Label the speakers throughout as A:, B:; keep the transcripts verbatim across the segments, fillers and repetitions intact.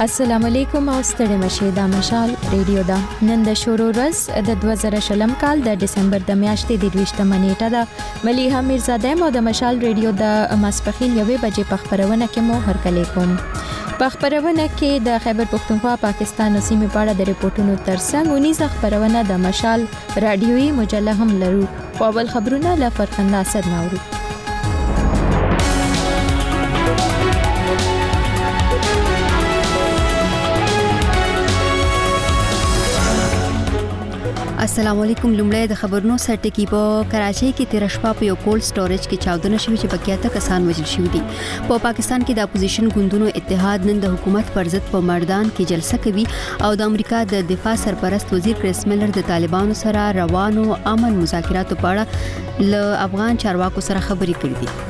A: السلام علیکم او ستړي مشه د مشال ریډیو دا نن د شورو ورځ د دوه زره شلم کال د دسمبر د میاشتې د دویشتمه نیټه ده مليحه میرزاده مو د مشال ریډیو د ماسپخین یوې بجې په خبرونه کې مو هرکلی کوم. په خبرونه کې د خیبر پختونخوا پاکستان او سیمې په اړه د ریپورتونو ترڅنګ ونیزه خبرونه د مشال رادیوي مجله هم لرو. په اول خبرونه له فرخنده اسد ناورو.
B: السلام علیکم. لومړی د خبرونو سرټکی په کراچۍ کې تیر شپه په یو کولډ سټوریج کې چاودنه شوې چې بقیاته کسان وژل شوي دي. په پا پاکستان کې د اپوزیشن ګوندونو اتحاد نن د حکومت پر ضد په مردان کې جلسه کوي او د امریکا د دفاع سرپرست وزیر کریس میلر د طالبانو سره روانو امن مذاکراتو په اړه له افغان چارواکو سره خبرې کړې دي.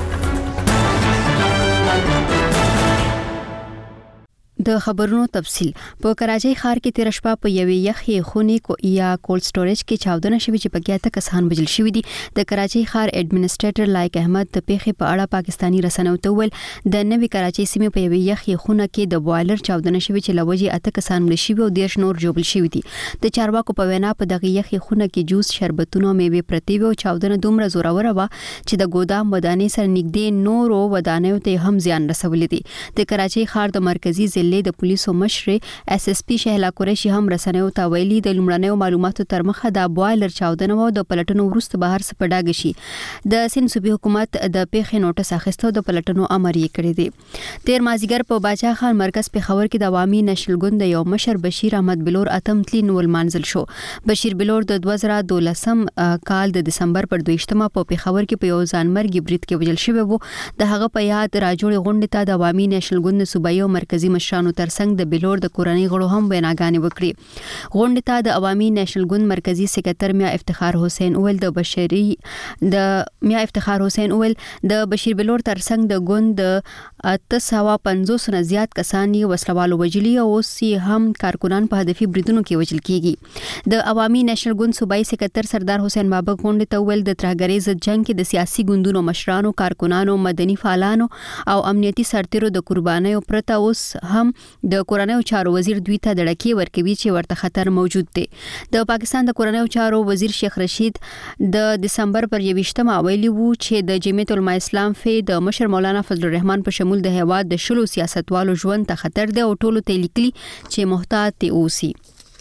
B: د خبرونو تفصیل. په کراچۍ ښار کې تیر شپه په یوې یخې خونې کو یا کولډ سټوریج کې چاودنه شوې چې بقیاته کسان وژل شوي دي. د کراچۍ ښار ایډمنسټریټر لایق احمد د پیښې په اړه پاکستانی رسنیو ته ویل د نوې کراچۍ سیمې په یوې یخې خونه کې د بوایلر چاودنه شوې چې لوجې اته کسان مړه شوي او دیرش نور ژوبل شوي دي. د چارواکو په وینا په دغه یخې خونه کې جوس، شربتونه، میوې پرتې وي او چاودنه دومره زوروره وه چې د ګودام ودانۍ سره نږدې نورو ودانیو ته هم زیان رسولی دی. د کراچۍ ښار د مرکزی ضلع د پولیسو مشر اس اس پی شهلا قریشی هم رسنیو ته ویلي د لومړنیو معلوماتو تر مخه د بوایلر چاودنه و د پلټنو وروسته بهر څه پډاګ شي. د سند صوبې حکومت د پیښې نوټس اخیستو د پلټنو امر یې کړی دی. تیر مازیګر په باچا خان مرکز پېښور کې د عوامي نشل ګوند یو مشر بشیر احمد بلور اتم تلین ولمانځل شو. بشیر بلور د دوه زره دولسم کال د دسمبر پر دویشتمه په پېښور کې په یو ځانمرګي برید کې وژل شوی و. د هغه په یاد راجوړې غونډې ته د عوامي نشل ګوند صوبایي او مرکزی مشرانو ترڅنګ د بلور د کورنۍ غړو هم ویناګانې وکړي. غونډې ته د عوامي نشل ګوند مرکزی سکرټر میا افتخار حسین اول د بشری د میا افتخار حسین اول د بشیر بلور ترڅنګ د ګوند د اته سوه پنځوس نه زیات کسان یې وسلوالو وجلي او اوس هم کارکونان په هدفي بریدونو کې وژل کیږي. د عوامي نشل ګوند صوبایي سکرټر سردار حسین بابک غونډې ته ویل د ترهګرۍ ضد جنگ کې د سیاسي ګوندونو مشرانو، کارکونانو، مدني فعالانو او امنیتي سرتیرو د قربانیو پرته اوس هم د کورنیو چارو وزیر دوی ته د ډکې ورکوي چې ورته خطر موجود دی. د پاکستان د کورنیو چارو وزیر شیخ رشید د دسمبر پر یویشتمه ویلي وو چې د جمعیت العلماء اسلام فی د مشر مولانا فضل الرحمن په شمول د هیواد د شلو سیاستوالو ژوند ته خطر دی او ټولو ته لیکلي چې محتاط اوسئ.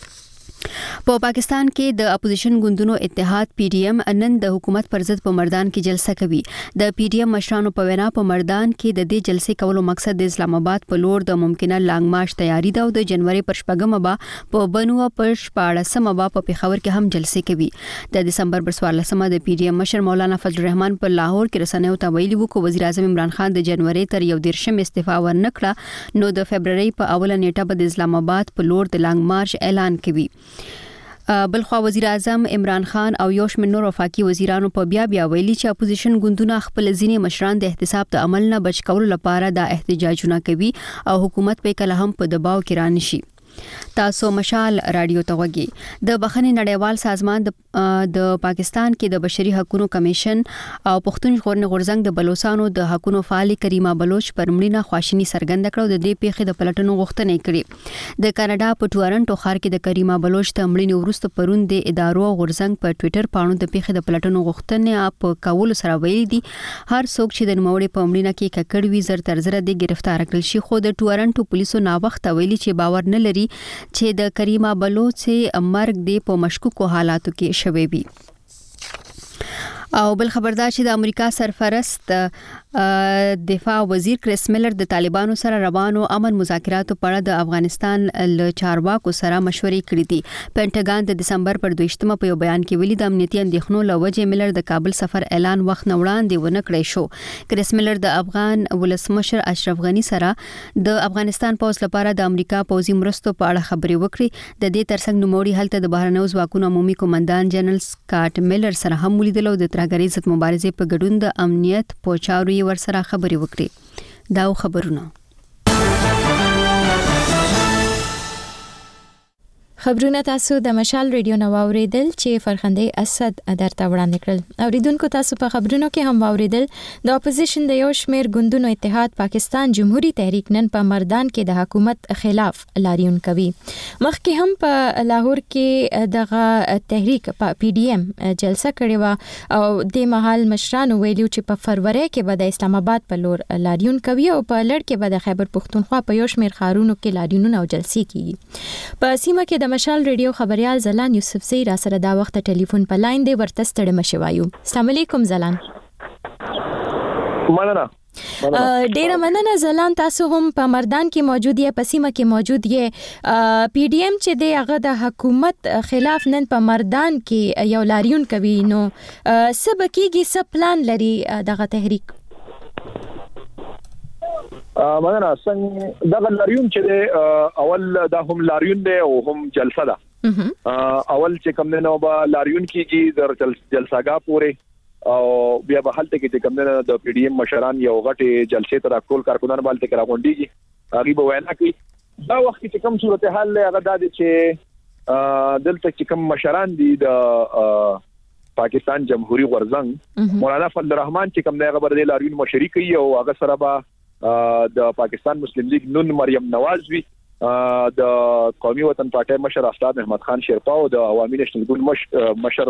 B: په پاکستان کې د اپوزیشن ګوندونو اتحاد پی ډی ایم نن د حکومت پر ضد په مردان کې جلسه کوي. د پی ډی ایم مشرانو په وینا په مردان کې د دې جلسې کولو مقصد د اسلام آباد په لور د ممکنه لانګ مارچ تیاری ده او د جنوري پر شپږمه به په بنو پر شپاړسمه به په پېښور کې هم جلسې کوي. د دسمبر پر څوارلسمه د پی ډی ایم مشر مولانا فضل الرحمن په لاهور کې رسنیو ته ویلي وو چې وزیر اعظم عمران خان د جنوري تر یو دیرشم استعفا ورنکړه نو د فبرवरी په اوله نیټه به د اسلام آباد په لور د لانګ مارچ اعلان کوي. بلخوا وزیر اعظم عمران خان او یو شمېر نور وفاقي وزیرانو په بیا بیا ویلي چې اپوزیشن ګوندونه خپل ځینې مشران د احتساب د عمل نه بچ کولو لپاره د احتجاجونه کوي او حکومت په کله هم په دباو کې رانشي. تاسو مشال رادیو ته وګورئ. د بخښنې نړیوال سازمان د د پاکستان کې د بشري حقوقو کمیشن او پښتون ژغورنې غورځنګ د بلوچستانو د حقوقو فعال کریمه بلوچ پر مړینه خواشینی څرګنده کړه. د دې پیښې د پلټنو غوښتنه کړې. د کاناډا په ټورنټو ښار کې د کریمه بلوچ د مړینې وروسته پرون د ادارو غورځنګ په ټوئیټر باندې د پیښې د پلټنو غوښتنه په کول سره ویلي دي هر څوک چې د نوموړي په مړینه کې ککړ وي زر تر زر د گرفتار کړل شي. خو د ټورنټو پولیسو نا وخت ویلي چې باور نه لري چې د کریمه بلوچ مرګ دی په مشکوکو حالاتو کې شوی وي. او بل خبردار چې د امریکا سرپرست دفاع وزیر کریس میلر د طالبانو سره روانو امن مذاکراتو په اړه د افغانستان له چارواکو سره مشورې کړې دي. پینټاګان د دسمبر پر دویشتمه په یو بیان کې ویلي د امنیتي اندېښنو له وجې میلر د کابل سفر اعلان وخت نه وړاندې ونه کړی شو. کریس میلر د افغان ولسمشر اشرف غنی سره د افغانستان پوز لپاره د امریکا پوزي مرستو په اړه خبرې وکړې. د دې ترڅنګ نوموړي هلته د بهرنیو ځواکونو عمومي قومندان جنرال سکاټ میلر سره هم ولیدل او د ترهګرۍ ضد مبارزې په ګډون د امنیت په چارو ورسره خبرې وکړي. دا خبرونه
A: خبرونه تاسو د مشال ریډیو نو اوریدل چې فرخنده اسد درته وړاندې کړل. اوریدونکو تاسو په خبرونو کې هم اوریدل د اپوزیشن د یو شمیر ګوندونو اتحاد پاکستان جمهوریت تحریک نن په مردان کې د حکومت خلاف لاریون کوي. مخکې هم په لاهور کې دغه تحریک په پی ډی ایم جلسه کړې و او د مهال مشرانو ویلو چې په فروری کې به د اسلام آباد په لور لاریون کوي او په لړ کې به د خیبر پختونخوا په یو شمیر ښارونو کې لاریونونه او جلسې کیږي. په سیمه کې د مشال ریډیو خبريال زلان یوسف زی را سره دا وخت ټلیفون په لاین دی ورته ستړي مشوایو. السلام علیکم زلان.
C: مننه.
A: ډیره مننه زلان، تاسو هم په مردان کې موجود یې، په سیمه کې موجود یې. پی ډی ایم چې دی هغه د حکومت خلاف نن په مردان کې یو لاریون کوي، نو څه به کیږي، څه پلان لري دغه تحریک؟
C: مننه. څنګه دغه لاریون چې دی اول دا هم لاریون دی او هم جلسه ده. اول چې کوم نه به لاریون کیږي در جلساګه پورې او بیا به حالت کې چې کوم نه د پی ډی ایم مشران یو غټه جلسې تر ټول کارکونان بالته کرا غونډيږي، هغه به وینا کوي. دا وخت چې کوم صورتحال هغه د چې دلته چې کوم مشران دي د پاکستان جمهوریت غورزنګ مولانا فضل الرحمن چې کوم نه خبر دی لاریون مشري کوي او هغه سره به د پاکستان مسلم لیگ نون مریم نواز وی، د قومي وطن پارټي مشر استاد محمد خان شیرپا او د عوامي نېشنل ګوند مشر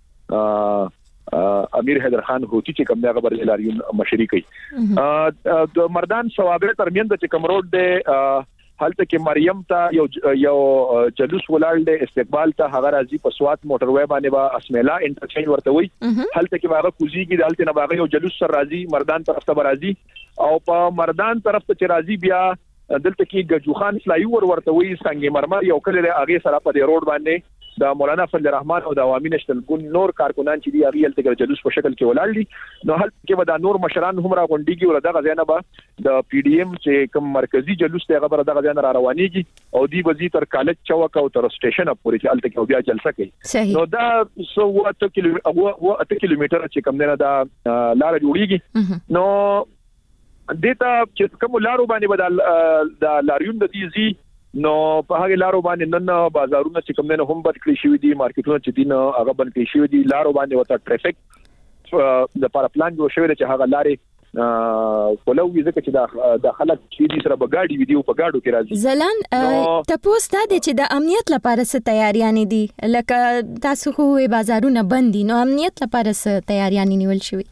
C: امیر حیدر خان هوتی چې کوم هغه بر لاریون مشري کوي. د مردان ثوابه ترمن د کوم روډ د حالت کې مریم ته یو یو جلوس ولاړ د استقبال ته هغه راځي په سوات موټر وې باندې با اسمیلا انټرچینج ورته وي. حالت کې هغه کوزيږي دالته نه باغ یو جلوس سر راځي مردان طرف ته راځي او په مردان طرف ته راځي بیا دلته کې گجوخان فلای اور ورته وي څنګه مرمر یو کله هغه سره په روډ باندې د مولانا فضل الرحمن او د عوامي نېشنل ګوند نور کارکونان چې دی هغه تل جلوس په شکل کې ولاړ دي. نو حالت کې ودا نور مشران هم را غونډيږي او دغه ځای نه به د پی ډی ایم چې کوم مرکزی جلوس ته هغه دغه ځای نه را روانيږي او دی وزي تر کالج چوک او تر سټیشن پورې چې الته کې بیا جلسه کوي. نو دا سو اته کیلومتر چې کوم نه دا لار جوړیږي. نو دته چې کوم لارو باندې بدل د لاریون د دیزي نو په هغه لارو باندې نن بازارونه چې کوم نه هم بند کړی شوی دي، مارکیټونه چې دین هغه بند کړی شوی دي، لارو باندې وته ټریفیک د لپاره پلان جوړ شوی دی چې هغه لارې فولوي ځکه چې د خلک چې دي سره بغاډي ویډیو په گاډو کې راځي.
A: زلان تاسو ستاسو چې د امنیت لپاره څه تیاریان دي؟ لکه تاسو خو بازارونه بند دي، نو امنیت لپاره څه تیاریان نیول شوی؟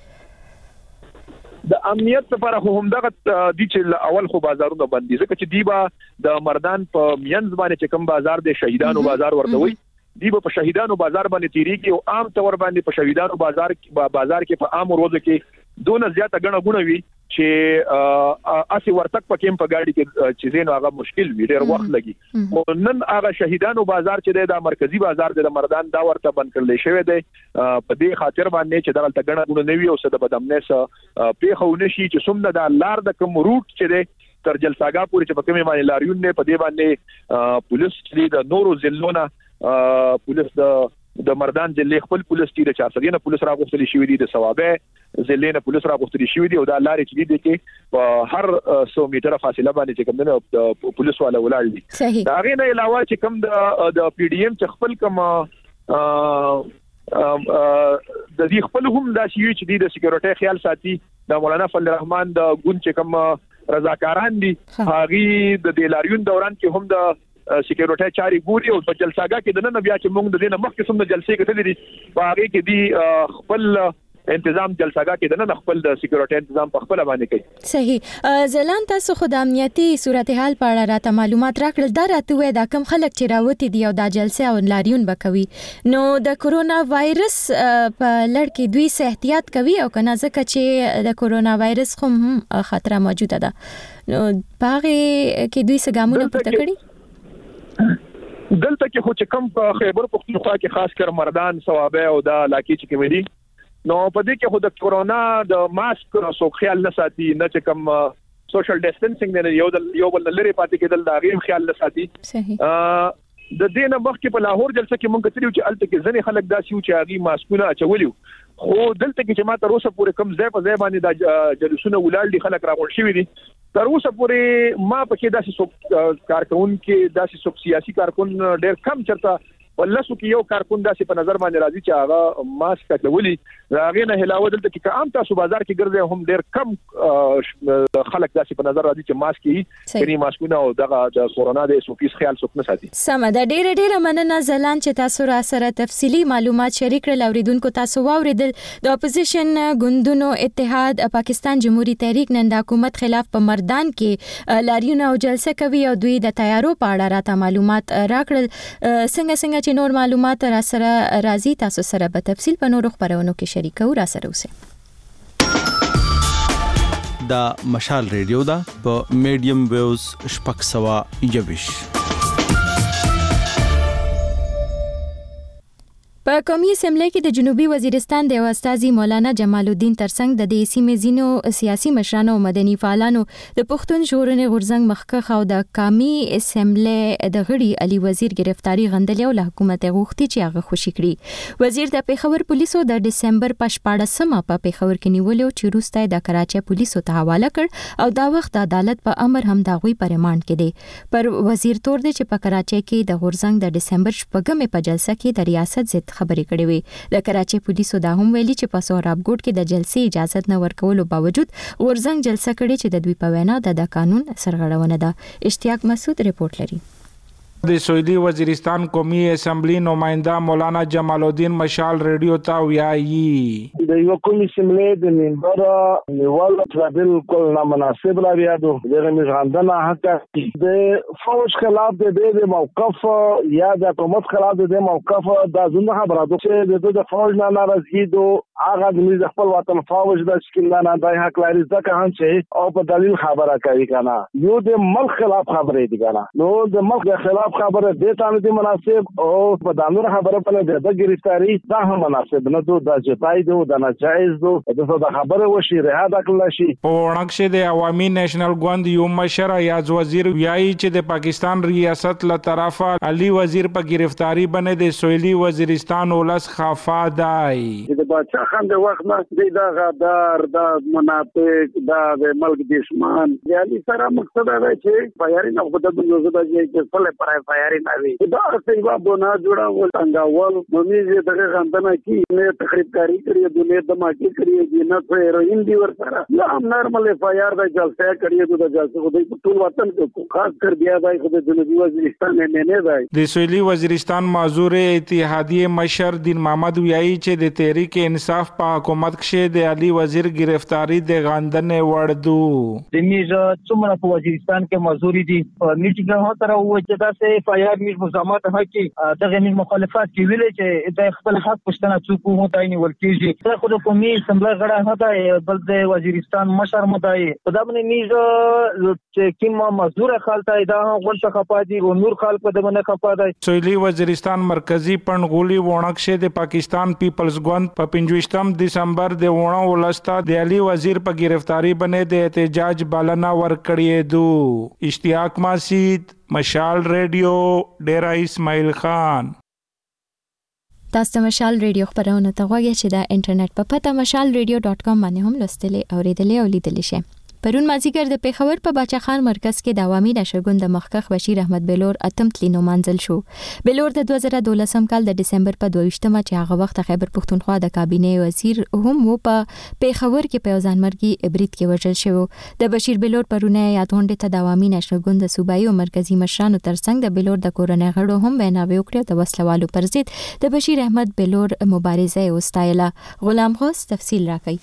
C: د امنیت لپاره خو هم دغه د چې اول خو بازارونه بندي ځکه چې دیبا د مردان په مینځ باندې چې کوم بازار د شهیدانو بازار ورته وي، دیبا په شهیدانو بازار باندې تیریږي او عام طور باندې په شهیدانو بازار بازار کې په عام ورځو کې دونه زیاته غنه غونه وي چې اسی ورتک پکې په گاډي کې چې زینو هغه مشکل وي، ډېر وخت لګي. نن هغه شهیدانو بازار چې د مرکزی بازار د مردان دا ورته بند کړل شوی دی په دې خاطر باندې چې دغه غنه غونه نوي او صد بدامنه سه پیښونه شي چې څومره د لار د کوم روټ چې دی تر جلساګه پورې چې په کومه باندې لاریون نه په دې باندې پولیس چې د نورو ضلعونو پولیس د د مردان ضلع خپل پولیس چې د چارسدي نه پولیس راغوښتل شي دي، د ثوابه ضلع نه پولیس راغوښتل شي دي او دا لارې چې دي کې په هر سو میټر فاصله باندې چې کوم نه پولیس والا ولاړ دي. دا غي نه علاوه چې کوم د د پی ډی ایم چې خپل کوم د دې خپل هم دا شی چې دي د سکیورټي خیال ساتي، د مولانا فضل الرحمن د ګوند چې کوم رضاکاران دي هغه د دلاریون دوران کې هم د سکیورټي چاري ګوري او په جلساګه کې د نن بیا چې موږ د دې نه مخکې سم د جلسې کې تدري په هغه کې دي خپل تنظیم جلساګه کې د نن خپل د سکیورټي تنظیم په خپل باندې کوي.
A: صحیح. زلان تاسو خو د امنیتي صورتحال په اړه راته معلومات راکړل، دا راته وې دا کم خلک چې راوتی دي او د جلسې او لاریون بکوي، نو د کورونا وایرس په لړ کې دوی سه احتیاط کوي او کنه ځکه چې د کورونا وایرس هم خطر موجوده ده، نو باغې کې دوی څه ګامونه پورته کړي؟
C: دلته کې خو چې کم په خیبر پختونخوا کې خاص کر مردان ثوابه او د علاقې چې کوم دي، نو په دې کې خو د کورونا د ماسک سو خیال نه ساتي، نه چې کم سوشل ډیسټنسینګ نه یو یو بل لري پاتې کېدل دا غیر خیال نه ساتي.
A: صحیح.
C: د دې نه مخکې په لاهور جلسه کې مونږ کتلیو چې الته کې ځنې خلک داسي و چې هغه ماسکونه اچولیو، خو دلته کې چې ما تر اوسه پورې کم ځای په ځای باندې د جلسونه ولال دي خلک راغون شوی دي تر اوسه پورې ما پکې داسې کارکون کې داسې سیاسي کارکون ډېر کم چرته ولسو کې یو کارکون داسې په نظر باندې راځي چې هغه ماسک کولي هغه نه علاوه دلته کې عام تاسو بازار کې ګرځي هم ډېر کم خلک داسې په نظر راځي چې ماسک یې کړي ماسکونه او دغه د کورونا د سوفیس خیال څوک نه ساتي.
A: سم ده. ډېر ډېر مننه زلان چې تاسو را سره تفصيلي معلومات شریک کړل. اوریدونکو تاسو واوریدل د اپوزیشن ګوندونو اتحاد پاکستان جمهوریت تحریک نن د حکومت خلاف په مردان کې لاریونه او جلسه کوي او دوی د تیارو په اړه راته معلومات راکړل. څنګه څنګه نور معلومات را سره راځي تاسو سره په تفصیل په نورو خبرونو کې شریکو. را سره اوسئ.
D: دا مشال ریډیو دا په میډیم ویوز شپږ سوه یوویشت.
A: په قومي اسمبلی کې د جنوبي وزیرستان د استاذي مولانا جمال الدین ترڅنګ د دې سیمې زینو سیاسي مشرانو او مدني فعالانو د پښتون ژغورنې غورځنګ مخکخ او د قومي اسمبلی د غړي علي وزیر گرفتاری غندلې او له حکومت غوښتي چې هغه خوشي کړي. وزیر د پیښور پولیسو د دسمبر په شپاړسمه په پیښور کې نیولې چې وروسته د کراچۍ پولیسو ته حواله کړ او دا وخت د عدالت په امر هم دا غوي پر ریماند کې دی. پر وزیر تور دی چې په کراچۍ کې د غورځنګ د دسمبر شپږمې په جلسه کې د ریاست ضد خبرې کړې وي. د کراچۍ پولیسو دا هم ویلي چې په سهراب ګوټ کې د جلسې اجازه نه ورکولو باوجود غورځنګ جلسه کړې چې د دوی په وینا د قانون سرغړونه ده. اشتیاق مسعود رپورټ لري.
E: د سویلي وزیرستان قومي اسمبلی نمائنده مولانا جمال الدین مشال ریډیو ته ویایي
F: د یو قومي اسمبلی د ممبر نیول بالکل نامناسب را بیادو دغه مزغندنه حق د فوج خلاف د دې موقف یا د حکومت خلاف د دې موقف د زنده خبره ده چې د فوج نه ناراضي دو هغه د خپل وطن فوج د شکل نه د حق لري ځکه هم چې او په دلیل خبره کوي کنه یو د ملک خلاف خبره دي کنه نو د ملک خلاف خبره د تانه دي مناسب او په دانور خبره په د گرفتاری دا هم مناسب نه دو د جتای دو د ناجایز دو د خبره وشي رها کړل شي.
E: په ورنکشه د عوامي نېشنل ګوند یو مشر یاز وزیر ویایي چې د پاکستان ریاست له طرفه علي وزیر په گرفتاری باندې د سویلي وزیرستان ولس خفا دی.
F: د بادشاہ خان د وخت نه د غدار د منافق د ملک دشمن یالي سره مقصد دا چې پیاري نه خود د نوزه د چې فل پر پیاري نه وي دا څنګه بنا جوړاول څنګه ممیزه دغه غندنه کی نه تقریب کاری کړی د نه دماکي کړی د نه هیروین دی ور سره یا هم نارمل فایار د جلسه کړی د جلسه خو د ټول وطن کو خاص کر بیا د خود د جنوبي وزیرستان نه نه دی.
E: د سویلي وزیرستان معذور اتحادیه مشر دین محمد ویایي چې د تحریک انصاف په حکومت کې د علي وزیر گرفتاری د غندنې وړدو
G: د میزه څومره په وزیرستان کې معذوري دي میټینګ هو تر و چې دا سه فایار میز مزامات حقي دغه میز مخالفت کې ویل چې د خپل حق پښتنه څوک مو تایني ورکیږي دا خو د قومي اسمبلی غړي هدا بل د وزیرستان مشر مدای په دغه میز چې کوم مزدور خالته دا غونډه خپادي او نور خلک په دغه خپادي.
E: سویلي وزیرستان مرکزی پنغولي وونکشه د پاکستان پیپلز ګوند په پنځوستم دسمبر د وونه ولستا د علي وزیر په گرفتاری باندې د احتجاج بلنه ورکړې دو. اشتیاق مسعود مشال ریډیو ډیرا اسماعیل خان.
A: تاسو مشال ریډیو خبرونه ته غواړئ چې د انټرنیټ په پته مشال ریډیو ډاټ کام باندې هم لوستلې او ریډلې او لیدلې شئ. پرون مازیګر د پیښور په باچا خان مرکز کې د عوامي نشرګوند د مخکخ بشیر احمد بلور اتم تلینو منزل شو. بلور د دوه زره دولسم کال د دسمبر په دویشتمه چې هغه وخت خیبر پښتونخوا د کابینې وزیر هم و په پیښور کې په ځانمرګي ابرید کې وژل شو. د بشیر بلور پرونه یادونډه ته د عوامي نشرګوند د صوبایي او مرکزی مشرانو ترڅنګ د بلور د کورنۍ غړو هم بیناوي وکړه د وسلوالو پر ضد د بشیر احمد بلور مبارزه وستایله. غلام غوث تفصیل راکړي.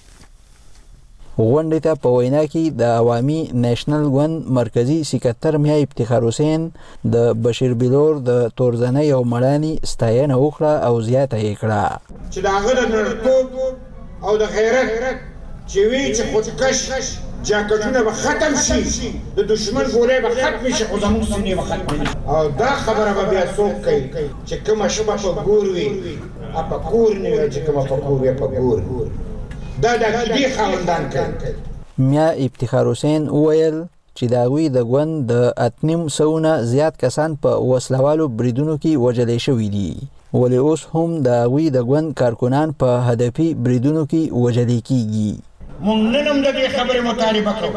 H: غونډې ته په وینا کې د عوامي نېشنل ګوند مرکزی سکرټر میا افتخار حسین د بشیر بلور د تورزنۍ او مړانې ستاینه وکړه او زیاته یې کړه
I: چې د هغه د نړتوب او د غیرت چې وی چې خودکش جاکټونه به ختم شي د دشمن ګولې به ختم شي خو زموږ سینې به ختم شي او دا خبره به بیا څوک کوي چې کومه شپه په ګور وي په کور نه وي چې کومه په کور وي په ګور دا د دې خاوندان کوي.
H: میا افتخار حسین وویل چې د هغوی د ګوند د اتنیم سوونه زیات کسان په وسلوالو بریدونو کې وژلې شوي دي ولې اوس هم د هغوی د ګوند کارکنان په هدفي بریدونو کې وژلې کیږي.
I: مونږ نن هم د دې خبرې مطالبه کوو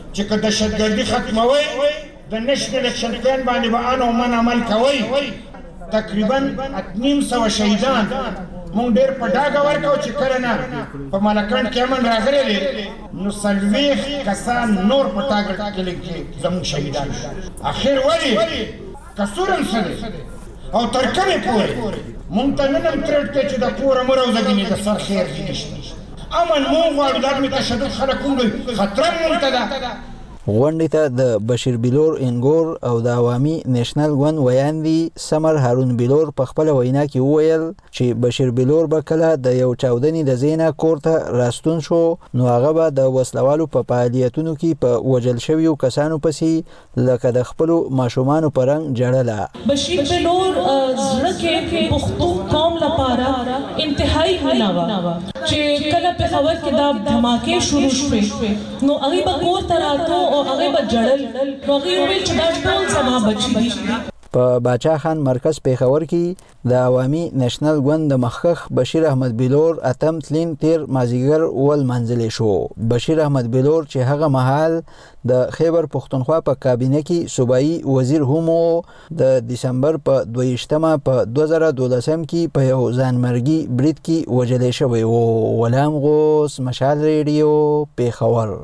I: چې که دهشتګردي ختموي د نېشنل اکشن پلان باندې به ان او من عمل کوي. تقریبا اتنیم سوه شهیدان مونږ ډېر په ډاګه ورکړو چې کله نه په ملکنډ کې امن راغلی دی نو څلوېښت کسان نور په ټاګټ کلي کې زموږ شهیدان شو. اخر ولې قصور هم څه دی او تر کومې پورې مونږ ته نن هم ترټ دی چې د کوره مه راوځګنې د سر خیر دې نشته. امن مونږ غواړو دا مې تشدد خلک وګوري خطره مونږ ته ده.
H: غونډې ته د بشیر بلور انګور او د عوامي نېشنل ګوند ویاندي سمر هارون بلور په خپل وینا کې وویل چې بشیر بلور به کله د یو چاودنې د زینه کور ته راستون شو نو هغه به د وسلوالو په فعالیتونو کې په وژل شویو کسانو پسې لکه د خپلو ماشومانو په رنګ جړله.
J: بشیر بلور زړه کې پښتون قوم لپاره انتهایی مینه وه چې کله پېښور کې دا دھماکې شروع شوې نو هغوی به کور ته راتلو او هغوی به جړل نو هغوی وویل چې دا ټول زما بچي دي.
H: په باچا خان مرکز پېښور کې د عوامي نېشنل ګوند د مخکښ بشیر احمد بلور اتم تلین تیر مازیګر ولمانځلی شو. بشیر احمد بلور چې هغه مهال د خیبر پښتونخوا په کابینه کې صوبایي وزیر هم و د دسمبر په دویشتمه په دوه زره دولسم کې په یو ځانمرګي برید کې وژلی شوی و. غلام غوث، مشال ریډیو، پېښور.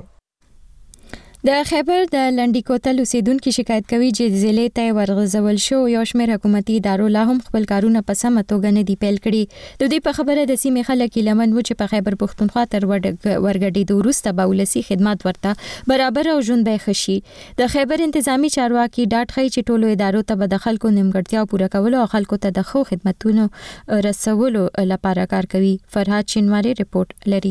A: د خیبر د لنډی کوتل اوسیدونکو شکایت کوي چې ضلع ته ورغځول شو یو شمېر حکومتي ادارو لا هم خپل کارونه په سمه توګه نه دي پیل کړي. د دې په خبره د سیمې خلک لمن و چې په خیبر پښتونخوا تر ورګډېدو وروسته به ولسي خدمات ورته برابر او ژوند به ښه شي. د خیبر انتظامی چارواکي ډاډ ښیي چې ټولو ادارو ته به د خلکو نیمګړتیاو پوره کولو او خلکو ته د ښو خدمتونو رسولو لپاره کار کوي. فرهاد شینواری رپورټ لري.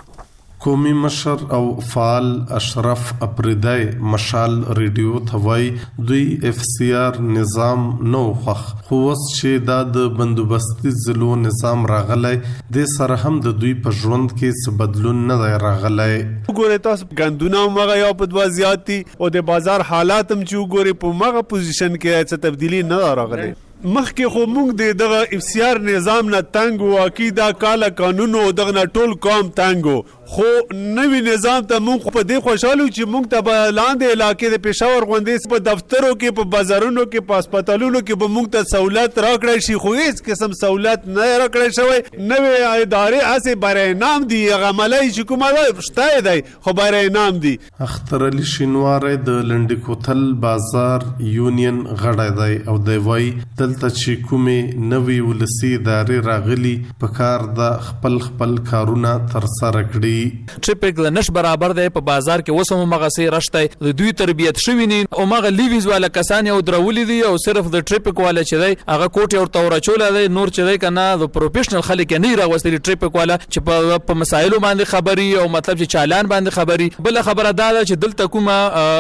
K: قومي مشر او فعال اشرف اپریدای مشال ریډیو ته وای دوی اف سی آر نظام نو خوخ خو اوس چې دا د بندوبستي ضلعو نظام راغلی د سره هم د دوی په ژوند کې څه بدلون نه دی راغلی.
L: وګورئ تاسو ګندونه مغه یو په دوه زیاتی او د بازار حالات هم چې وګورئ په مغه پوزیشن کې څه تبدیلی نه راغلی. مخکې خو موږ د دغه اف سی آر نظام نه تنګ وو کی دا کاله قانون او دغه ټول قوم تنګ خو نوی نظام ته موږ په دې خوشاله چې موږ ته لاندې علاقې د پېښور غونډې په دفترو کې په بازارونو کې په هسپتالونو کې به موږ ته سہولت راکړی شي خو هیڅ قسم سہولت نه راکړی شوی. نوی ادارې هسې برای نام دي هغه عملی چې کومه ده شته دی خو برای نام دي.
K: اختر علي شینواری د لنډی کوتل بازار یونین غړی دی او دی وایي دلته چې کومې نوې ولسي ادارې راغلي په کار د خپل خپل کارونه ترسره کړي.
M: ټریفیک د نش برابر دی په بازار کې وسمو مغسي رشته د دوی تربیت شوی نه او مغه لیویز والا کسان یو درولې دي او صرف د ټریفیک والا چې دی هغه کوټي او تور چول دی نور چې دی کنه د پروفیشنل خلک نه راوستي ټریفیک والا چې په مسایلو باندې خبري او مطلب چې چالان باندې خبري. بل خبره دا ده چې دلته کومه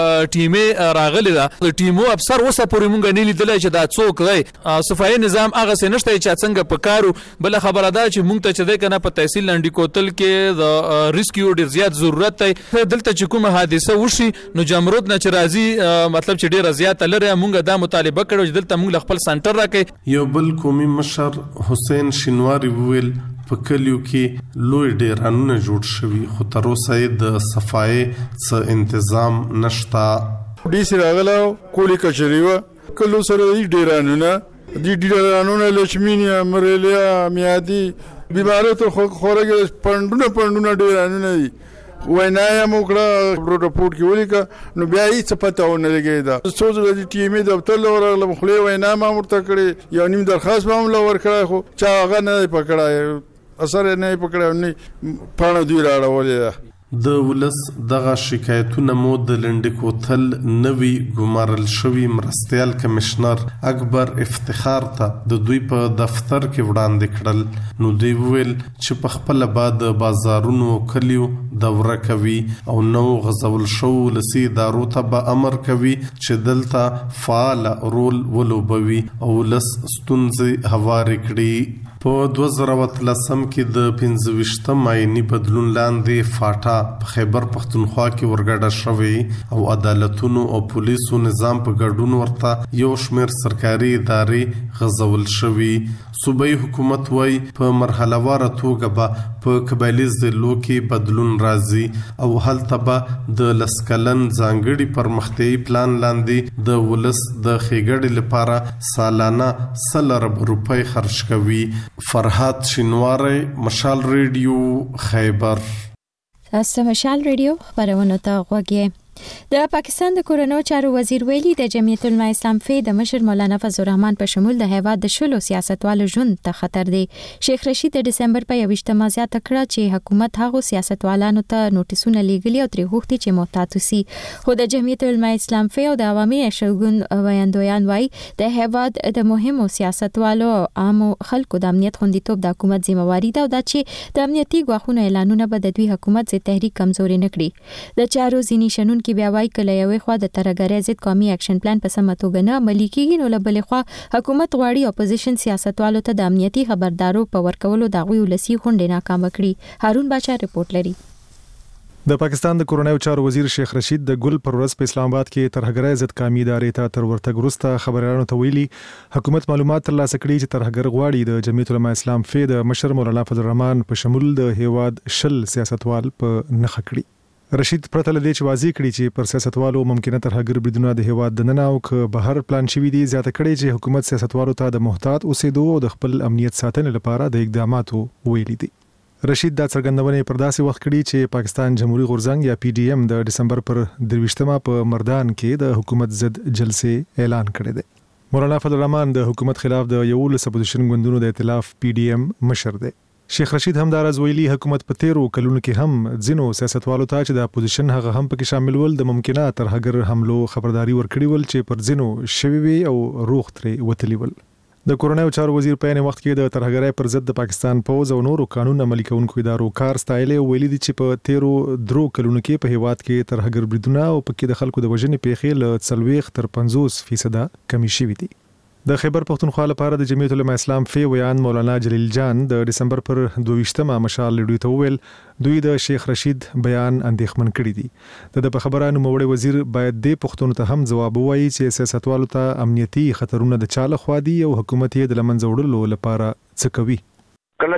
M: ټیمه راغلی ده د ټیمو افسر وسه پورې مونږ نه لیدل چې دا څوک دی صفای نظام هغه سنشته چې څنګه په کارو. بل خبره ده چې مونږ ته چې دی کنه په تحصیل لنډی کوتل کې د ریسکیو ډیر زیات ضرورت دی. دلته چې کومه حادثه وشي نو جمرود نه چې راځي مطلب چې ډیر زیات لري مونږ دا مطالبه کړو چې دلته مونږ خپل سنټر راکې.
K: یو بل قومي مشر حسین شینواری ویل په کلیو کې لوی ډیرانونه جوړ شوي خو تر اوسه د صفای څه تنظیم نشتا.
N: ډی سي راغلو کولی کچریو کلو سره ډیرانونه دي ډیرانونه لچمینیا مرلیا میادي بیمارو ته خورګ پندونه پندونه ډیرانونه دي. وینا یې موکړه رپورټ کې ولیکه نو بیا یې څه پته ونه لګی دا څو ځله د ټي ام ای دفتر لورغله خو وینا ما مرته کړی یو نیم درخواست هم لور کړی خو چا هغه نه پکړای اثر نه پکړای نه پاڼه دوی راړولې.
K: د ولس دغه شکایتونه مو د لنډی کوتل نوی ګمارل شوی مرستیال کمشنر اکبر افتخار ته د دوی په دفتر کې وړاندې کړل. نو دوی ویل چې په خپل بعد بازارونو کلیو دوره کوي او نو غزول شو ولسی ادارو ته به امر کوي چې دلته فعال رول ولوبوي او ولس ستونزې هوارې کړي. په دوه زره اتلسم کې د پنځه ویشتم آئینی بدلون لاندې فاټا په خیبر پښتونخوا کې ورګډه شوې او عدالتونو او پولیسو نظام په ګډون ورته یو شمېر سرکاري ادارې غځول شوې. صوبایي حکومت وایي په مرحله واره توګه به په قبایلي ضلعو کې بدلون راځي او هلته به د لس کلن ځانګړي پرمختیایي پلان لاندې د ولس د ښېګړې لپاره سالانه سل ارب روپۍ خرج کوي. فرحات شینواری، مشال ریډیو، خیبر.
A: تاسو مشال ریډیو خبرونه ته غوږی. د پاکستان د کورونو چارو وزیر ویلي د جمعیت العلماء اسلام فی د مشر مولانا فضل الرحمن په شمول د هیواد د شلو سیاستوالو ژوند ته خطر دی. شیخ رشید د دسمبر په یوویشتمه زیاته کړه چې حکومت هغو سیاستوالانو ته نوټیسونه لیږلي او ترې غوښتي چې محتاط وسی. خو د جمعیت العلماء اسلام فی او د عوامي شګون ویاندویان وایي د هیواد د مهمو سیاستوالو او عامو خلکو د امنیت خوندیتوب د حکومت ځمواري ده او دا چې د امنیتي ګواښونو اعلانونه به د دوی حکومت ضد تحریک کمزوري نه کړي. د چارو ځینی شنن کې بیا وایي کله یوې خوا د ترهګرۍ ضد قومي اکشن پلان په سمه توګه نه عملي کیږي نو له بلې خوا حکومت غواړي اپوزیشن سیاستوالو ته د امنیتي خبردارو په ورکولو د هغوی ولسي غونډې ناکامه کړي. هارون باچا رپورټ لري.
O: د پاکستان د کورونایي چارو وزیر شیخ رشید د ګل پر ورځ په اسلام آباد کې ترهګرۍ ضد قومي ادارې ته تر ورتګ وروسته خبريالانو ته ویلي حکومت معلومات ترلاسه کړي چې ترهګر غواړي د جمعیت العلماء اسلام فی د مشر مولانا فضل الرحمن په شمول د هیواد شل سیاستوال په نخښه کړي. رشید پرته لدې چې واضح کړي چې پر سیاستوالو ممکنه ترهګر بریدونه د هیواد د ننه او که بهر پلان شوی دي زیاته کړي چې حکومت سیاستوالو ته د محتاط اوسېدو او د خپل امنیت ساتنې لپاره د اقداماتو ویلي دي. رشید دا څرګندونه پر داسې وخت کړي چې پاکستان جمهوریت غورځنګ یا پی ډی ایم د دسمبر پر درویشتمه په مردان کې د حکومت ضد جلسې اعلان کړی دی. مولانا فضل الرحمن د حکومت خلاف د یولس اپوزیشن ګوندونو د ائتلاف پی ډی ایم مشر دی. شیخ رشید هم دا راز ویلي حکومت په تیرو کلونو کې هم ځینو سیاستوالو ته چې د اپوزیشن هغه هم پکې شامل ول د ممکنه ترهګر حملو خبرداري ورکړي ول چې پر ځینو شوي وي او روغ ترې وتلی ول. د کورونایي چارو وزیر په یوه وخت کې د ترهګرۍ پر ضد د پاکستان پوز او نورو قانون عملي کوونکو ادارو کار ستایلی او ویلي دي چې په تیرو درو کلونو کې په هیواد کې ترهګر بریدونه او پکې د خلکو د وژنې پیښې له څلوېښت تر پنځوس فیصده کمی شوي دي. د خیبر پښتونخوا لپاره د جمعیت العلماء اسلام فی ویان مولانا جلیل جان د دسمبر پر دویشتمه مشال ریډیو ته وویل دوی د شیخ رشید بیان اندېښمن کړي دي. د په خبره نوموړی وزیر باید د پښتون ته هم جواب ووایي چې سیاستوالو ته امنیتي خطرونه د چاله خوا دي او حکومت یې د لمنځه وړلو لپاره څه کوي.
P: کله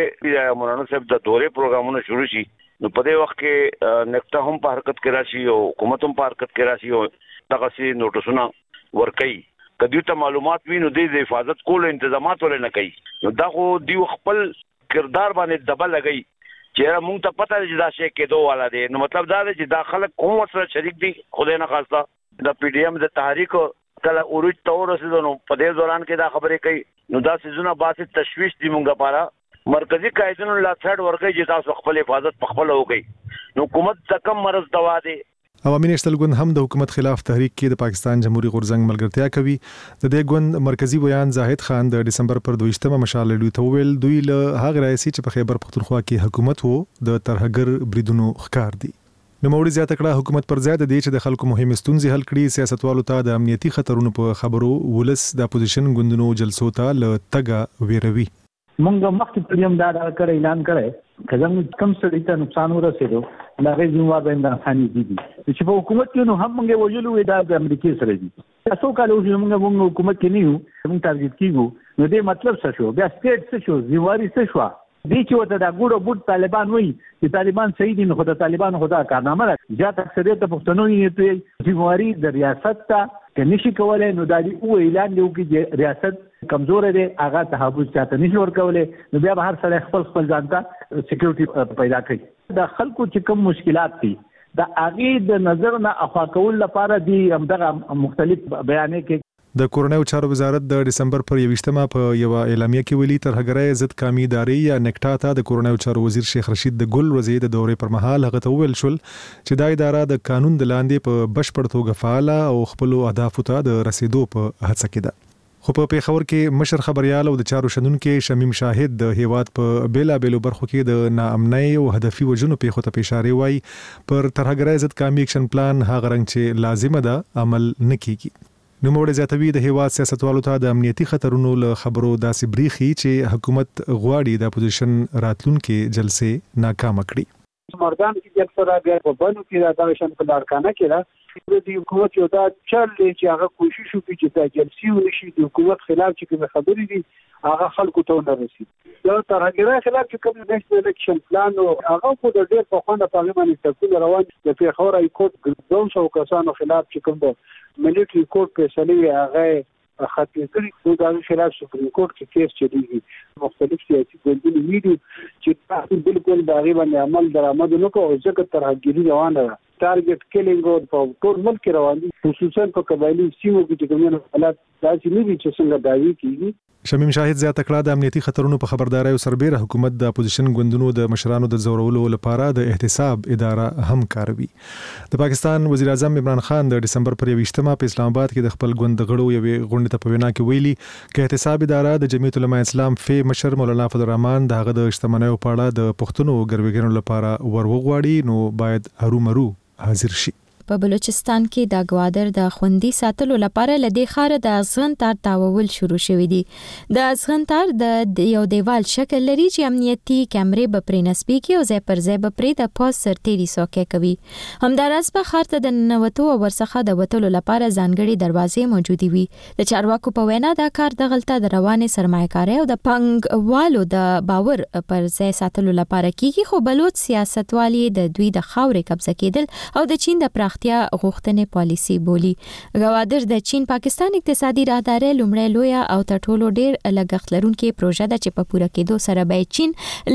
P: چې مولانا صاحب د دورې پروګرامونه شروع شي نو په دې وخت کې نقطه هم په حرکت کې راشي او حکومت هم په حرکت کې راشي او دغه سي نوټسونه ورکړي. کدی ته معلومات وینو د حفاظت کولو تنظیمات ولې نه کوي نو دا خو دی خپل کردار باندې دبل لګي چې موږ ته پته دی چې دا شی کېدو والا دی. نو مطلب دا دی چې دا خلک کوم سره شریک دي خدای نه خواسته د پی ډی ایم د تحریک کله اورج تور رسیدو نو په دې دوران کې دا خبرې کوي نو دا سيزونه باسي تشويش دي موږ لپاره مرکزی قائدینو لا ثرد ورکړي چې تاسو خپل حفاظت په خپل وکړي نو حکومت څخه کم مرز دوا دی.
O: عوامي نېشنل ګوند هم د حکومت خلاف تحریک کې د پاکستان جمهوریت غورځنګ ملګرتیا کوي. د دې ګوند مرکزی ویان زاهد خان د دسمبر پر دویشتمه مشال ریډیو ته ویل دوی له هغه رئیس چې په خیبر پښتونخوا کې حکومت وو د ترهګر بریدونو ښکار دي. نو موري زیاته کړه حکومت پر ځای د دې چې د خلکو مهمه ستونزې حل کړي سیاستوالو ته د امنیتي خطرونو په خبرو ولس د اپوزیشن ګوندونو جلسو ته ل تګه ویروي.
G: مونږ مخکې پریم دا کړ اعلان کړی کله کم څه ته نقصان ورسېدو دا غي ځواب باندې خاني دي چې په حکومت کې نو هم موږ وجلو دا د امریکای سره دي تاسو کالو چې موږ موږ حکومت کې نه یو موږ ټارګټ کیږو نو دې مطلب څه شو بیا سټیټ څه شو زیواري څه شو دې چې وته دا ګوډو بوت طالبان وایي چې طالبان صحیح دي نو خدای طالبان خدا کارنامه راځي جات اکثریت پښتنو یې ته زیواري د ریاست ته کې نشي کولای نو دا دی او اعلان دی چې ریاست کمزور دی هغه تحفظ چاته نشي ورکولای نو بیا به هر سره خپل خپل ځانته سکیورټي پیدا کوي د خلکو چې کوم مشکلات دي د هغه د نظر نه افا کول لپاره دی همدغه مختلف بیانې کې
O: د کورونایي چارو وزارت د دسمبر پر یوویشتمه په یو اعلامیه کې ویلي ترهګرۍ ضد قومي ادارې یا نکټا ته د کورونایي چارو وزیر شیخ رشید د ګل ورځې د دورې پر مهال هغه ته ویل شول چې دا اداره د قانون د لاندې په بشپړ توګه فعال او خپل اهدافو ته د رسیدو په هڅه کې ده. خو په پیښور کې مشر خبريال او د چارو شنونکو شمیم شاهد د هیواد په بیلا بیلو برخو کې د ناامنۍ او هدفي وجنو پیښو ته اشاره وای پر ترهګرۍ ضد قومي اکشن پلان هغه رنګ چې لازمه ده عمل نکېږي. نو موږ زیاتوي د هیواد سیاستوالو ته د امنیتي خطرونو له خبرو داسې بریخي چې حکومت غواړي د اپوزیشن راتلونکو جلسې ناکام کړي.
Q: مردان کې اکثره بیا په بنو کې دا شان په لارکانه کې را د حکومت یو دا چل چې هغه کوشش وکړي چې د جلسې ونشي د حکومت خلاف چې کوم خبرې دي هغه خلکو ته نه رسي. دا ترهګرای خلاف چې کوم نېشنل الیکشن پلان او هغه په د ډېر په خوانه پارلمان کې ټاکل روان د پیښور ای کورټ ګرځون شو کسانو خلاف چې کوم د ملټری کورټ فیصله هغه ختم کړي. خو دا خلاف سپریم کورټ کې کیس چلیږي مختلف سیاسي ګوندونه ویډیو چې تاسو بالکل دا غي باندې عمل درآمد نه کوي ځکه ترهګری روانه ده. ټارګټ کیلینګ او په ټول ملک روان دي خصوصا په قبایلی سیمو کې چې کومه حالات داسې نه دي چې څنګه داوی کیږي.
O: شمیم شاهد زیاته کړه د امنیتي خطرونو په خبرداري او سربېره حکومت د اپوزیشن ګوندونو د مشرانو د زورولو لپاره د احتساب اداره هم کاروي. د پاکستان وزیر اعظم عمران خان د دسمبر پر یوویشتمه په اسلام آباد کې د خپل ګوند غړو یوې غونډې ته په وینا کې ویلي چې احتساب اداره د جمعیت العلماء اسلام فی مشر مولانا فضل الرحمن د هغه د اجتماعي په اړه د پښتنو ګرویګانو لپاره ورغواړي نو باید هرومرو حاضر شي.
A: په بلوچستان کې د غوادر د خوندي ساتلو لپاره لدې خاره د ازغن تار تاوول شروع شوې دي. د ازغن تار د یو دیوال شکل لري چې امنیتي کیمرې به پرې نصبي کې او ځای پر ځای به پرې د پوس سرتيري څوکۍ کوي. همداراز په خار ته د نوټو او ورڅخه د وټلو لپاره ځانګړي دروازې موجودي وي. د چارواکو په وینا دا کار د غلطه د روانې سرمایه‌کاري او د پنګوالو د باور پر ځای ساتلو لپاره کیږي. خو بلوچ سیاستوالي د دوی د خاورې قبضه کېدل او د چین د پراختیا غوښتنې پالیسي بولی. غوادر د چین پاکستان اقتصادي راهداري لومړی لویا او تر ټولو ډیر لګښت لرونکي پروژه ده چې په پوره کېدو سره به چین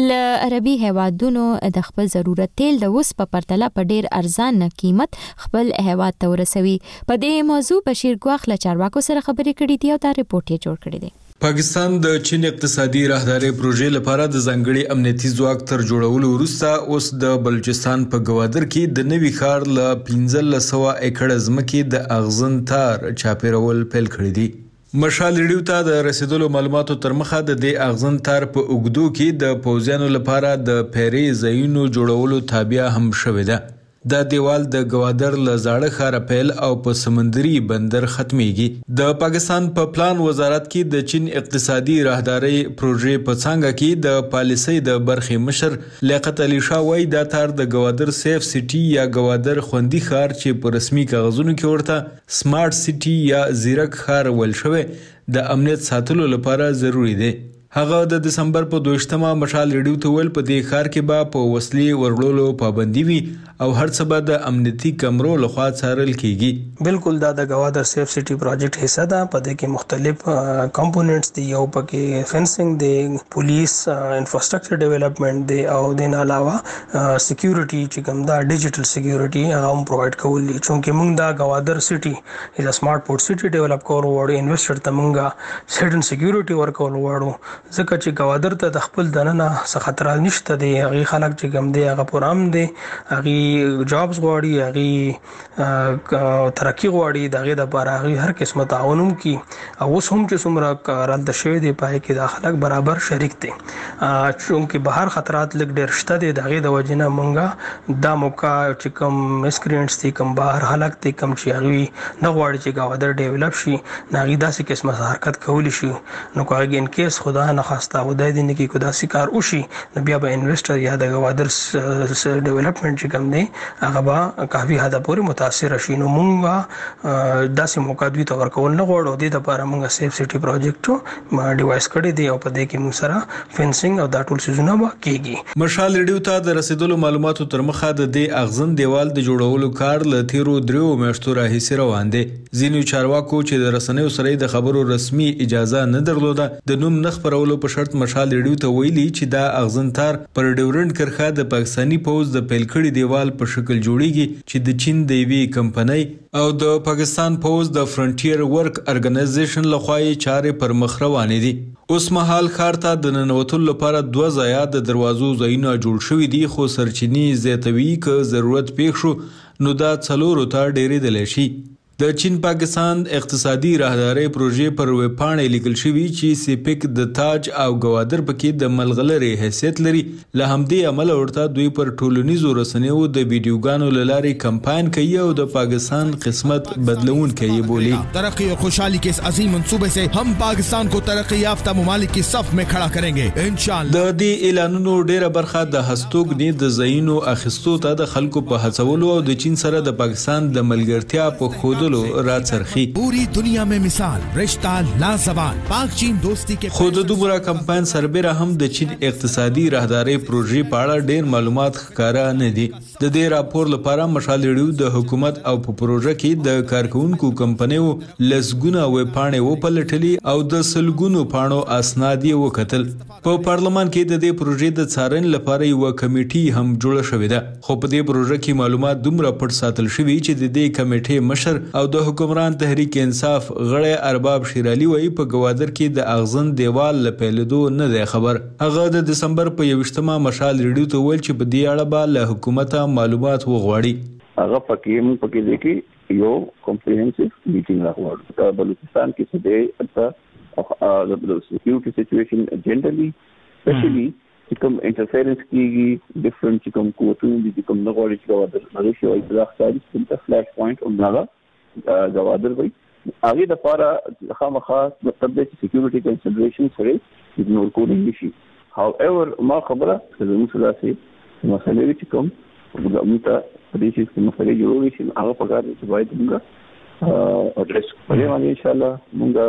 A: ل عربي هیوادونو د خپل ضرورت تیل د وس په پرتله په ډیر ارزان قیمت خپل هیواد ته ورسوي. په دې موضوع بشیر ګواخ له چارواکو سره خبرې کړې دي او دا ریپورت یې جوړ کړی دی.
R: پاکستان د چین اقتصادي راهداري پروژې لپاره د ځانګړي امنیتي ځواک تر جوړولو وروسته اوس د بلوچستان په غوادر کې د نوي ښار ل پنځلس سوه ایکړ ځمکې د اغزن تار چاپیرول پیل کړی دي. مشال ریډیو ته د رسیدلو معلوماتو تر مخه د دې اغزن تار په اوګدو کې د پوځیانو لپاره د پیری ځایونو جوړولو تابع هم شوې ده. دا دیوال د غوادر ل زاړه ښار پیل او په سمندري بندر ختميږي. د پاکستان په پا پلان وزارت کې د چین اقتصادي راهداري پروژې په څنګه کې د پالیسۍ د برخې مشر لیاقت علي شاه وایي دا تار د غوادر سیف سټي یا غوادر خوندي ښار چې په رسمي کاغذونو کې ورته سمارټ سټي یا زیرک ښار ول شوی د امنیت ساتلو لپاره ضروری دی. هغه د دسمبر په دوشتمه مشال ریډیو ته ویل په دې ښار کې به په وسلې ورغلولو پابندي وي او هر څه به د امنیتي کمرو لخوا څارل کیږي.
S: بالکل دا د غوادر سیف سټي پروجیکټ حصہ ده. په دې کې مختلف کمپوننټس دي. یو پکې فنسینګ دی، پولیس انفراستراکچر ډیولپمنٹ دی او دین علاوه سکیورټي چې کوم دا ډیجیټل سکیورټي هغه هم پرووایډ کول دي. چونکه موږ دا غوادر سټي از ا سمارټ پورټ سټي ډیولپ کول وړو انویسټر ته موږ سیډن سکیورټي ورکول وړو ځکه چې غوادر ته د خپل دننه څه خطر نشته دی. هغه خلک چې کوم دی هغه پرام دی، هغه جابز غواړي، هغه ترقی غواړي، دغه د لپاره هغه هر قسمه تعاونم کی او اوس هم چې څومره رد شوی دی پای کې د خلک برابر شریک دي. چونکه بهر خطرات لګ ډیر شته دي. دغه د وجنه مونږه دا موقع چې کوم مسکرینټس دي، کوم بهر خلک دي، کوم چې هغه نه غواړي چې غوادر ډیولپ شي، ناغي داسې قسمه حرکت کولی شي. نو کوي ان کیس خدا نه خواسته ودای دي نه کې کودا سکار وشي نو بیا به انویسټر یا د غوادر ډیولپمنٹ چې کوم دی هغه به کافي حد پورې متاثر شي. نو مونږه داسې موقع دوی ته ورکول نه غواړو. د لپاره مونږه سیف سټي پروجیکټ ډیوایس کړی دی او په دې کې موږ سره فنسینګ او دا ټول سيزونه به کیږي.
R: مشال ریډیو ته د رسیدلو معلوماتو تر مخه د دې اغزن دیوال د جوړولو کار ل تیرو درو میاشتو راهیسې روان دی. ځینو چارواکو چې د رسنیو سره د خبرو رسمي اجازه نه درلوده د نوم نخ پرولو په شرط مشال ریډیو ته ویلي چې دا اغزن تار پر ډیورنډ کرخه د پاکستانی پوز د پیلکړي دیوال په شکل جوړیږي چې د چین د وی کمپنۍ او د پاکستان پوز د فرنټیر ورک ارګنایزیشن لخوا یې چارې پر مخ روانې دي. اوس مهال ښار ته د ننوتلو لپاره دوه ځایه د دروازو ځایونه جوړ شوي دي، خو سرچینی زیاتوي که ضرورت پیښ شو نو دا څلورو ته ډیرېدلی شي. د چین پاکستان اقتصادي راهداري پروژې پر ویب پاڼه لیکل شوی چې سیپیک د تاج او گوادر پکې د ملغلرې حیثیت لري. له همدې عمل ورته دوی پر ټولنیزو رسنیو د ویډیوګانو لارې کمپاین کوي او د پاکستان قسمت بدلون کوي بولی.
T: तरक्की और खुशहाली के इस अजीम मंसूबे से हम पाकिस्तान को तरक्की याफ्ता ममालिक की सफ में खड़ा करेंगे इंशाअल्लाह.
R: د دې اعلانونو ډیره برخه د هستوګنې د زینو اخیستو ته د خلکو په هڅولو او د چین سره د پاکستان د ملګرتیا په خودلو راڅرخي.
T: پوری دنیا में मिसाल रिश्ता लाजवाल पाक चीन दोस्ती के
R: خود دوبره کمپاین سربېره هم د چین اقتصادي راهداري پروژې په اړه ډیر معلومات ښکارا نه دي. د دې راپور لپاره مشال ریډیو د حکومت او په پروژه کې د کارکونکو کمپنیو لسګونه ویب پاڼې وپلټلې او د سلګونو پاڼو اسناد یې وکتل. په پارلمان کې د دې پروژې د څارنې لپاره یو کمیټي هم جوړه شوې ده، خو په دې پروژه کې معلومات دومره پټ ساتل شوي چې د دې کمیټې مشر او د حکمران تحریک انصاف غړی ارباب شیرالي وایي په گوادر کې د اغزن دیوال له پیلېدو نه دی خبر. هغه د دسمبر په یوویشتمه مشال ریډیو ته ویل چې په دې اړه به له حکومته معلومات وغواړي.
U: هغه پکې موږ پکې لیکي یو کمپریهنسیو میټینګ راغواړو. په بلوچستان کې څه دی د سکیورټي سچویشن جنرالي سپیشلی چې کوم انټرفیرنس کیږي ډیفرنٹ چې کوم قوتونه دي کوم نه غواړي چې گوادر نشي او اطلاق ساري څنګه فلیش پوینټ او ناغه گوادر وي هغه د لپاره خامخا مطلب د سکیورټي کنسیډریشن سره اګنور کول نشي. however ما خبره زموږ سلاسي مسلې چې کوم موږ په دې چې کوم مسلې جوړوي چې هغه په کار کې باید موږ اډرس کړئ. باندې ان شاء الله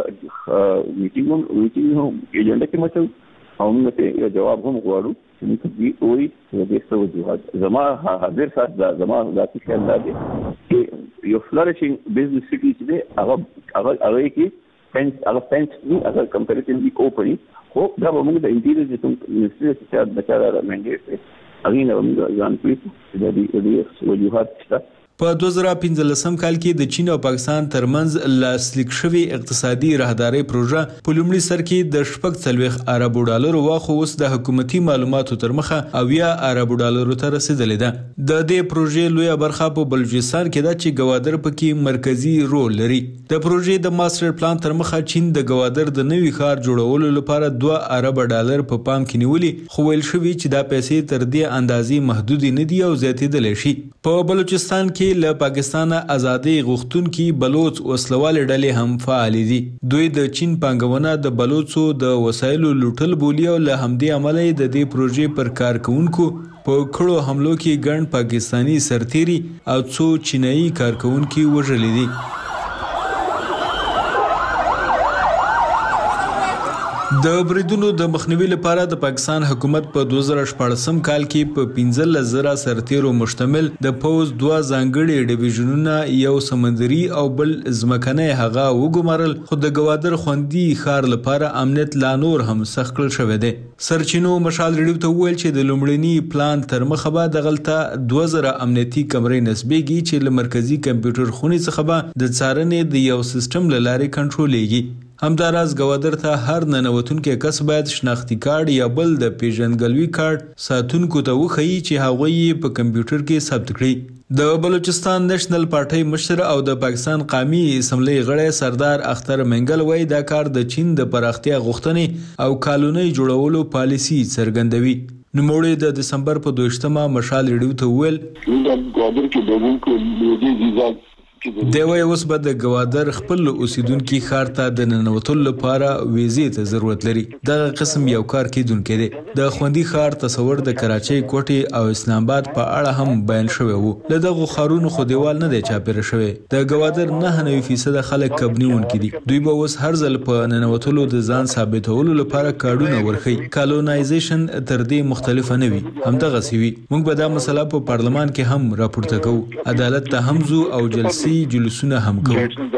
U: موږ میټینګ میټینګ هم ایجنډا کې مچو او موږ ته یو جواب هم غواړو چې موږ دې وایي چې د څه وجوهات زما حاضر سات دا زما ذاتي خیال دی چې یو فلریشنګ بزنس سټي چې هغه هغه هغه کې فینس هغه فینس دی هغه کمپیریټیولی اوپن خو دا به موږ د انټیریور چې منسټری چې د چاره منډیټ دی هغه نه موږ ځان پېښ د دې وجوهات شته.
R: په دوه زره پنځلسم کال کې د چین او پاکستان ترمنځ لاسلیک شوی اقتصادي راهداري پروژه په لومړي سر کې د شپږ څلوېښت اربو ډالرو واخو اوس د حکومتي معلوماتو تر مخه اویا اربو ډالرو ته رسیدلې ده. د دې پروژې لویه برخه په بلوچستان کې ده چې گوادر پکې مرکزی رول لري. د پروژې د ماستر پلان تر مخه چین د گوادر د نوي ښار جوړولو لپاره دوه ارب ډالر په پام کې نیولې، خو ویل شوی چې دا پیسې تر دې اندازې محدود نه دي او زیاتېدلی شي. په بلوچستان کې له پاکستان ازادي غوښتونکي بلوچ وسلوال ډلې هم فعال دي. دوی د چین پانګونه د بلوچو د وسایلو لوټل بولی او له همدې عمله د دې پروژې پر کارکونکو په کړو حملو کې ګڼ پاکستانی سرتيري او څو چینایي کارکونکي وژلي دي. د بریدونو د مخنیوي لپاره د پاکستان حکومت په دوه زره شپاړسم کال کې په پنځلس زره سرتیرو مشتمل د پوز دوه ځانګړي ډیویژنونه یو سمندري او بل ځمکنی هغه وګمارل، خو د گوادر خوندي ښار لپاره امنیت لا نور هم سخت کړل شوی دی. سرچینو مشال ریډیو ته وویل چې د لومړني پلان تر مخه به دغلته دوه زره امنیتي کمرې نسبېږي چې له مرکزي کمپیوټر خونې څخه به د څارنې د یو سیستم له لارې کنټرولېږي. همداراز گوادر ته هر ننوتونکي کس باید شناختی کارت یا بل د پیژندګلوي کارت ساتونکو ته وښيي چې هغه یې په کمپیوټر کې ثبت کړي. د بلوچستان نېشنل پارټۍ مشر او د پاکستان قومي اسمبلی غړی سردار اختر منګل وایي دا کار د چین د پراختیا غوښتنې او کالونی جوړولو پالیسي څرګندوي. نوموړي د دسمبر په دویشتمه مشال ریډیو ته وویل
V: گوادر کې لوگوں کو لوګي ویزا
R: دی وایي اوس به د گوادر خپل اوسیدونکي ښار ته د ننوتلو لپاره ویزې ته ضرورت لري. دغه قسم یو کار کیدونکی دی. د خوندي ښار تصور د کراچۍ کوټې او اسلام آباد په اړه هم بیان شوی وو. له دغو ښارونو خو دیوال نه دی چاپېره شوی. د گوادر نهه نوي فیصده خلک کبنیونکي دي. دوی به اوس هر ځل په ننوتلو د ځان ثابتولو لپاره کارډونه ورښيي. کالونایزیشن تر دې مختلفه نه وي، همدغسې وي. موږ به دا مسله په پارلمان کې هم راپورته کوو. عدالت ته هم ځو او جلسې جلوسونه هم کوو.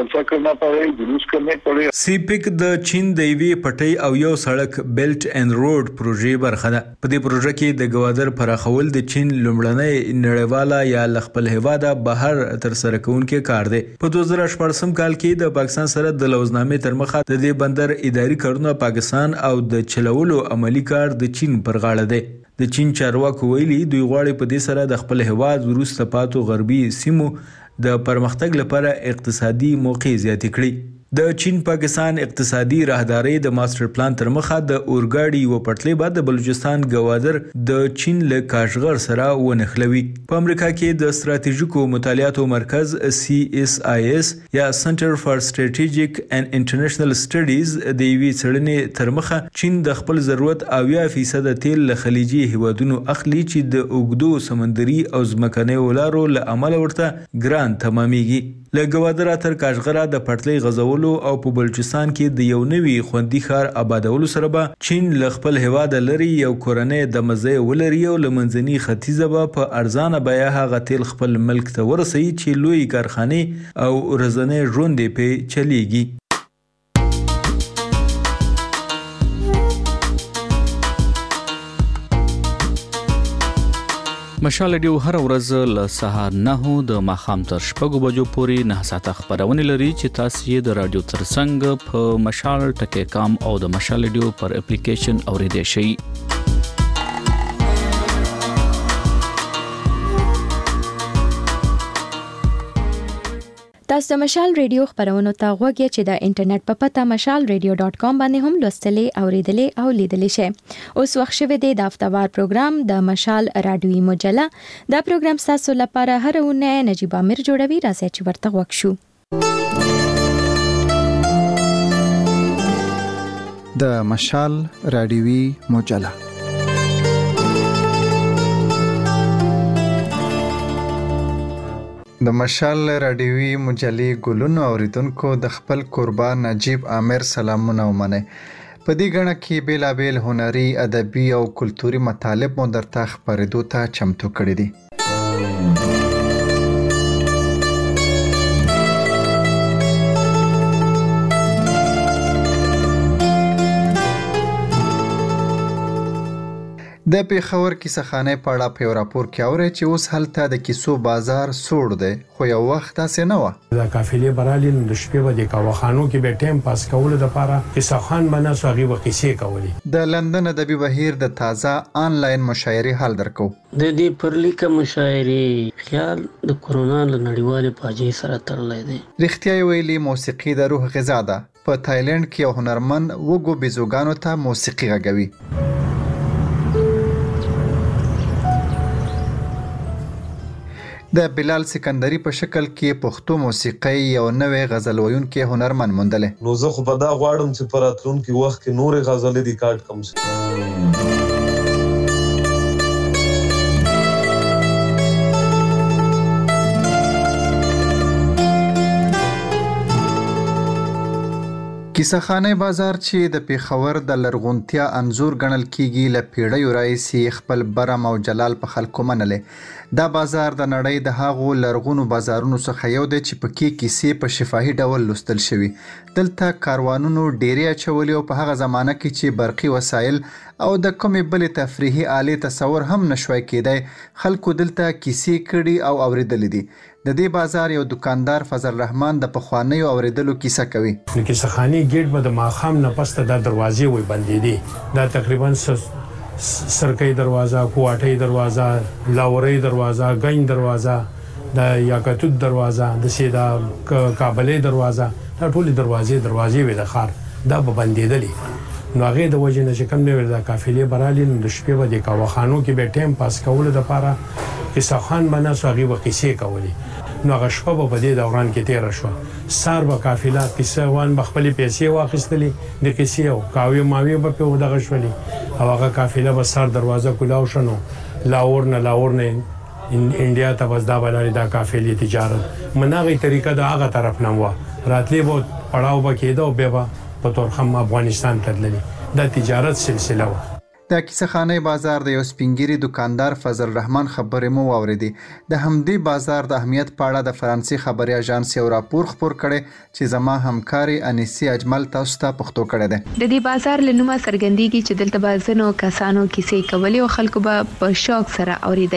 R: سیپیک د چین د یوې پټۍ او یو سړک بیلټ اینډ روډ پروژې برخه ده. په دې پروژه کې د گوادر پراخول د چین لومړنی نړیواله یا له خپل هیواده بهر ترسره کوونکی کار دی. په دوه زره شپاړسم کال کې د پاکستان سره د لوزنامې تر مخه د دې بندر اداري کارونه پاکستان او د چلولو عملی کار د چین پر غاړه دی. د چین چارواکو ویلي دوی غواړي په دې سره د خپل هیواد وروسته پاتو غربي سیمو د پرمختګ لپاره اقتصادي موقع زیات کړي. د چین پاکستان اقتصادي راهداري د ماستر پلان تر مخه د اورګاډي و پټلۍ بعد د بلوچستان ګوادر د چین له کاشغر سره ونښلوي. په امریکا کې د ستراتیژیکو مطالعاتو مرکز سی اس آی اس یا سنټر فار سټریټیجیک اینڈ انټرنیشنل سټډیز د یوې څېړنې تر مخه چین د خپل ضرورت اویا فیصد تیل له خلیجي هیوادونو اخلي چې د اوږدو سمندري او ځمکنیو لارو له امله ورته ګران تمامېږي. له ګوادره تر کاشغره د پټلۍ غځولو او په بلوچستان کې د یو نوي خوندي ښار آبادولو سره به چین له خپل هیواده لري یو کورنۍ د مزه ولري او له منځني ختیځه به په ارزانه بیه هغه تیل خپل ملک ته ورسوي چې لوی کارخانې او ورځنی ژوند یې پرې چلیږي.
B: مشال ریډیو هر ورځ له سهار نه د ماښام تر شپږو بجو پورې نه ساعته خبرونه لري چې تاسو یې د رادیو ترڅنګ په مشال ټکی کام او د مشال ریډیو پر اپلیکیشن اوریدئ شئ.
A: تاسو د مشال ریډیو خبرونو ته غوږ یې چې د انټرنیټ په پته مشال ریډیو ډاټ کام باندې هم لوستلې اوریدلې او لیدلې شئ. اوس وخت شوه دی د هفتهوار پروګرام د مشال رادیوي مجله. دا پروګرام تاسو لپاره هر اونۍ نجیب امیر جوړوي. راځي چې ورته غوږ شو.
C: د مشال رادیوي مجله د مشال رادیوي مجلې ګلونو اوریدونکو د خپل قربان نجیب امیر سلامونه ومنئ. په دې غڼه کې بیلابیل هنري، ادبي او کلتوري مطالب مو درته خپرېدو ته چمتو کړي دي. د پیښور کیسهخانه په اړه په یو راپور کې اوري چې اوس هلته د کیسو بازار سوړ دی، خو یو وخت داسې نه و.
W: د قافلې برالي د شپې به د کاوخانو کې به ټایم پاس کولو لپاره کیسهخان باندې سوغي وقیسې کولی.
C: د لندن ادبي بهیر د تازه آنلاین مشاعرې حل درکو.
X: د دې پرلیکه مشاعرې خیال د کورونا له نړیوالې فاجعې سره تړلی دی.
C: رښتیا ویلي موسیقي د روح غذا ده. په تایلند کې یو هنرمند وګو بیزوګانو ته موسیقي غږوي. د بلال سکندری په شکل کې پښتو موسیقي یو نوې غزل ویونکي هنرمند موندلې.
Y: نو زه خو په دا غواړم چې په راتلونکي وخت کې نورې غزلې ریکارډ کړم. کیسهخانه بازار چې د پیښور د لرغونتیا انزور ګڼل کیږي له پیړیو راهیسې خپل برم او جلال په خلکو منلې. دا بازار د نړۍ د هغو لرغونو بازارونو څخه یو دی چې پکې کیسې په شفاهي ډول لوستل شوي. دلته کاروانونو ډیرې اچولې او په هغه زمانه کې چې برقي وسایل او د کومې بلې تفریحي آلې تصور هم نشوای کېدای، خلکو دلته کیسې کړي او اوریدلې دي. د دې بازار یو دکاندار فضل رحمان د پخوانیو اوریدلو کیسه کوي.
W: د کیسهخانې ګیټ به د ماښام نه پس ته دا دروازې وای بندې دي. دا تقریبا سرکۍ دروازه، کوټۍ دروازه، لاورۍ دروازه، ګنج دروازه، د یاقوت دروازه، د سیدا کابلې دروازه، دا ټولې دروازې دروازې وې د ښار دا به بندېدلې. نو هغې د وجې نه چې کوم دی د قافلې برالي نو د شپې به د کاوخانو کې به ټایم پاس کولو دپاره کیسهخان به ناست و هغې به کیسې کولې. نو هغه شپه به په دې دوران کې تېره شوه. سهار به قافله کیسه وان به خپلې پیسې واخیستلې د کیسې او کاوې ماوې به پرې ودغه شولې او هغه قافله به سهار دروازه کولاو شو. نو لاهور نه لاهور نه انډیا ته بس دا به لاړې دا قافلې تجارت من هغې طریقه د هغه طرف نه وه. راتلې به پړاو به کېده او بیا به په تورخم افغانستان ته تللې. دا تجارت سلسله وه.
C: د کیسهخانه بازار د یو سپینګیري دکاندار فضل رحمان خبرې مو واورېدې. د همدې بازار د اهمیت په اړه د فرانسې خبري اژانس یو راپور خپور کړی چې زما همکاري انیسي اجمل تاسو ته پښتو کړی دی.
Z: د دې بازار له نومه څرګندېږي چې دلته به ځینو کسانو کیسې کولې او خلکو به په شوق سره اورېدلې.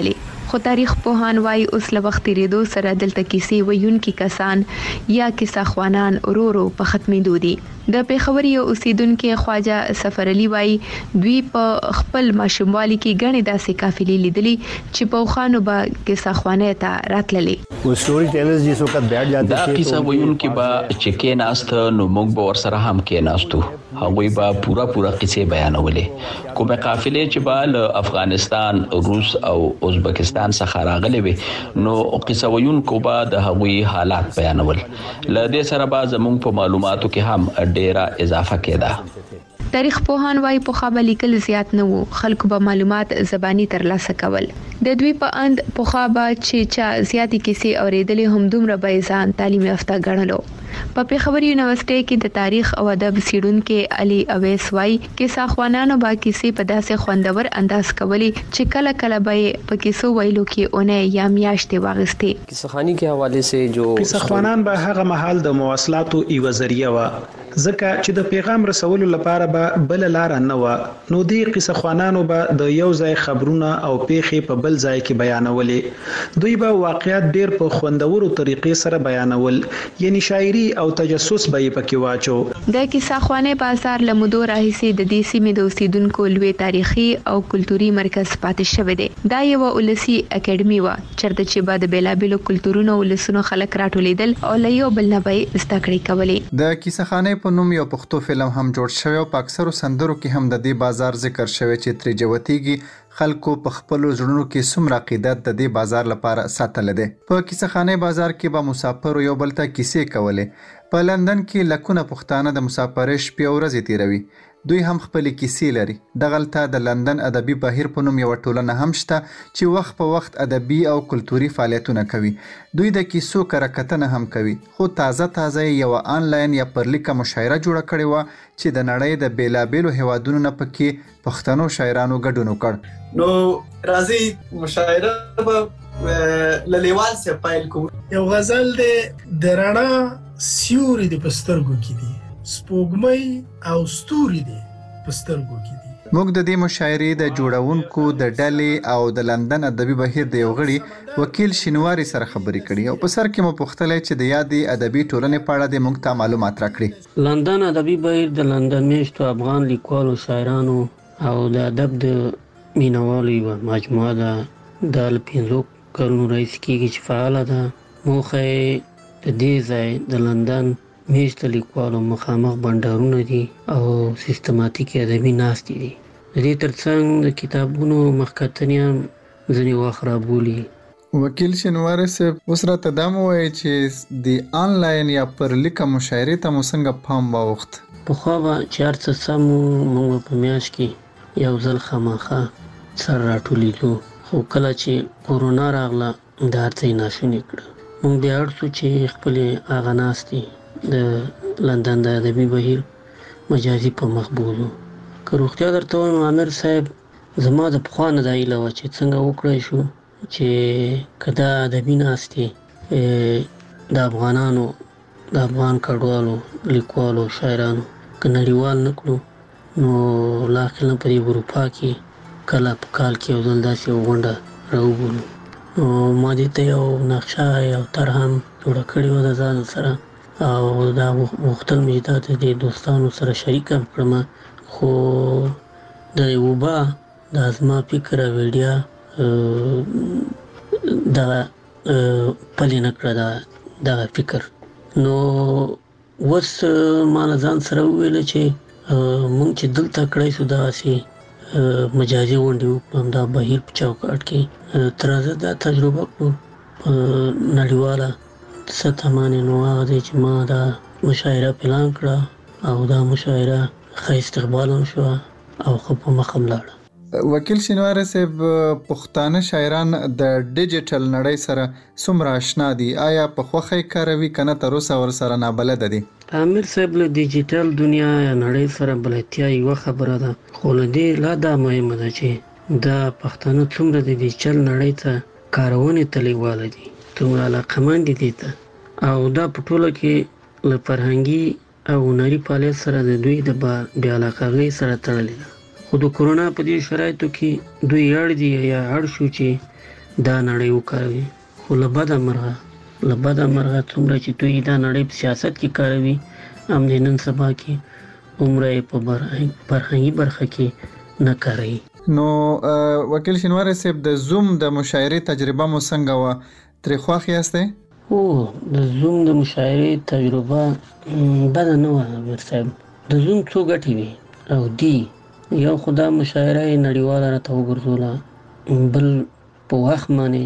D: خو تاریخ پوهان وايي اوس له وخت تیریدو سره دلته کیسې ویونکي کسان یا کیسه خوانان ورورو په ختمېدو دي. د پیښور یو اوسیدونکو خواجه سفر علي وايي دوی په خپل ماشوموالي کې غني داسې قافلې لیدلې چې په خوانو به کیسه خوانه ته راتللې.
E: او سټوري ټیلرز جس وخت بیٹھ جاتے
F: دا کیسه ویونکي به چې کې ناست نو موږ به ورسره هم کې ناستو. هغوی به پورا پورا قصې بیانولې. کومه قافلې چې به له افغانستان، روس او ازبکستان څخه راغلي وي نو قصه ویونکو به د هغوی حالات بیانول. له دې سره به زموږ په معلوماتو کې هم ډیره اضافه کېده.
D: تاریخ پوهان وايي په خابه لیکل زیات نه وو، خلکو به معلومات زبانی ترلاسه کول. د دوی په اند په خابه چې چا زیاتې کیسې اوریدلې هم دومره به ځان تعلیم یافته ګڼلو. په پیښور یونیورسيټي کې د تاریخ او ادب څېړونکي علي اویس وايي کیسه خوانانو با کیسې په داسې خوندور انداز کولی چې کله کله به په کیسو ویلو کې اونې یا میاشتې واغستې.
I: کیسه خوانی کې حواله سه جو
J: کیسه خوانان به هغه محل د مواصلاتو ایو ذریعہ و ځکه چې د پیغام رسولو لپاره به بل لار نه و نو دی قصه خوانانو به د یو ځای خبرونه او پیښې په بل ځای کې بیانولې. دوی به واقعیت ډیر په خوندورو طریقې سره بیانول، یعنی شاعري او تجسس به یې پکې واچو.
D: د کیسه خوانه بازار لمدو راهیسي د دې سیمې د اوسیدونکو لوی تاریخي او کلتوري مرکز پاتې شوی دی. دا یو ولسی اکیډمي و چرته چې بعد بیلابلو کلتورونو ولسونو خلک راټولیدل او له یو بل نه به زده کړې کولې.
C: د کیسه خانه په نوم یو پښتو فلم هم جوړ شوی او په اکثرو سندرو کې هم د دې بازار ذکر شوی چې ترې جوتیږي خلکو په خپل ژوندونو کې څومره عقیدت د دې بازار لپاره ساتل دي. په کیسه خانه بازار کې به مسافر یو بل ته کیسې کولې. په لندن کې لکونه پښتانه د مسافرۍ شپې او ورځې تیروي. دوی هم خپل کیسې لري. دغلته د لندن ادبي بهیر په نوم یو ټولنه هم شته چې وخت په وخت ادبي او کلتوري فعالیتونه کوي. دوی د کیسو کرکټنه هم کوي. خو تازه تازه یو آنلاین یا پرلیکه مشاعره جوړه کړې و چې د نړۍ د بیلابیلو هیوادونو نه پکې پښتنو شاعرانو ګډون وکړ.
Z: نو راځي مشاعره به للیوال سه پایل کو.
W: یو غزل د درنا سیوري د پسترګو کې دي، سپوږمۍ او ستوري دي پسترګو کې دي.
C: موږ د دې مشاعرې د جوړونکو د ډلې او د لندن ادبي بهیر د یو غړي وکیل شینواری سره خبرې کړې او په سر کې مو پوښتنه چې د یادې ادبي ټولنې په اړه د موږ ته معلومات راکړي.
X: لندن ادبي بهیر د لندن میشتو افغان لیکوالو، شاعرانو او د ادب د مینوالو یوه مجموعه ده. د پنځو کلونو راهیسې کېږي چې فعاله ده. موخه د دې ځای د لندن میشت لیکوالو مخامخ بندرونه دي او سیستماتیک ادبي ناستې دي. د دې ترڅنګ د کتابونو مخکتنې هم ځینې وخت رابولي.
C: وکیل شینواری صاحب اوس راته دا مو وایي چې د آنلاین یا پرلیکه مشاعرې ته مو څنګه پام واوښت؟
X: پخوا به چې هر څه سم و موږ په میاشت کې یو ځل خامخا سر راټولیدو، خو کله چې کورونا راغله دا هر څه یې ناشوني کړه. موږ بیا اړ شو چې خپلې هغه ناستې د لندن د ادبي بهیر مجازي په مخ بولو. که روغتیا درته وایم عامر صاحب زما د پخوا نه دا هیله وه چې څنګه وکړی شو چې که دا ادبي ناستې د افغانانو د افغان کډوالو لیکوالو شاعرانو که نړیوال نه کړو نو لااقل نه په دې اروپا کې کله په کال کې یو ځل داسې یو غونډه راوبولو. ما دې ته یو نقشه یو طرح هم جوړه کړې وه د ځان سره او دا غوښتل مې دا د دې دوستانو سره شریک هم کړم، خو د یوبا دا زما فکر او ایډیا دغه پلې نه کړه دغه فکر. نو اوس ما له ځان سره وویله چې مونږ چې دلته کړی شو دغسې مجازي غونډې وکړو دا بهیر په چوکاټ کې تر راځه دا تجربه کړو په نړیواله سطح باندې. نو هغه دی چې ما دا مشاعره پلان کړه او دا مشاعره ښه استقبال هم شوه او ښه په مخ هم لاړه.
C: وکیل شینواری صاحب پښتانه شاعران د ډیجیټل نړۍ سره څومره آشنا دي؟ آیا په خوښۍ کاروي که نه تر اوسه ورسره نابلده دي؟
X: عامر صاحب له ډیجیټل دنیا یا نړۍ سره بلدتیا یوه خبره ده، خو له دې لا دا مهمه ده چې دا پښتانه څومره د ډیجیټل نړۍ ته کارونې ته لیواله دي، څومره علاقمند دي دې ته، او دا په ټوله کې له فرهنګي او هنري فعالیت سره د دوی د بې علاقګۍ سره تړلې ده. خو د کورونا په دې شرایطو کې دوی اړ دي یا اړ شو چې دا نړۍ وکاروي. خو له بده مرغه له بده مرغه څومره چې دوی دا نړۍ په سیاست کې کاروي، هم د نن سبا کې عمره په فرهنګي برخه کې نه کاروي.
C: نو وکیل شینواری صاحب، د زوم د مشاعرې تجربه مو څنګه وه؟ ترې خوښ یاستئ؟
X: او د زوم د مشاعرې تجربه بده نه وه امیر صاحب. د زوم څو ګټې وي او دي. یو خو دا مشاعره یې نړیواله راته وګرځوله، بل په وخت باندې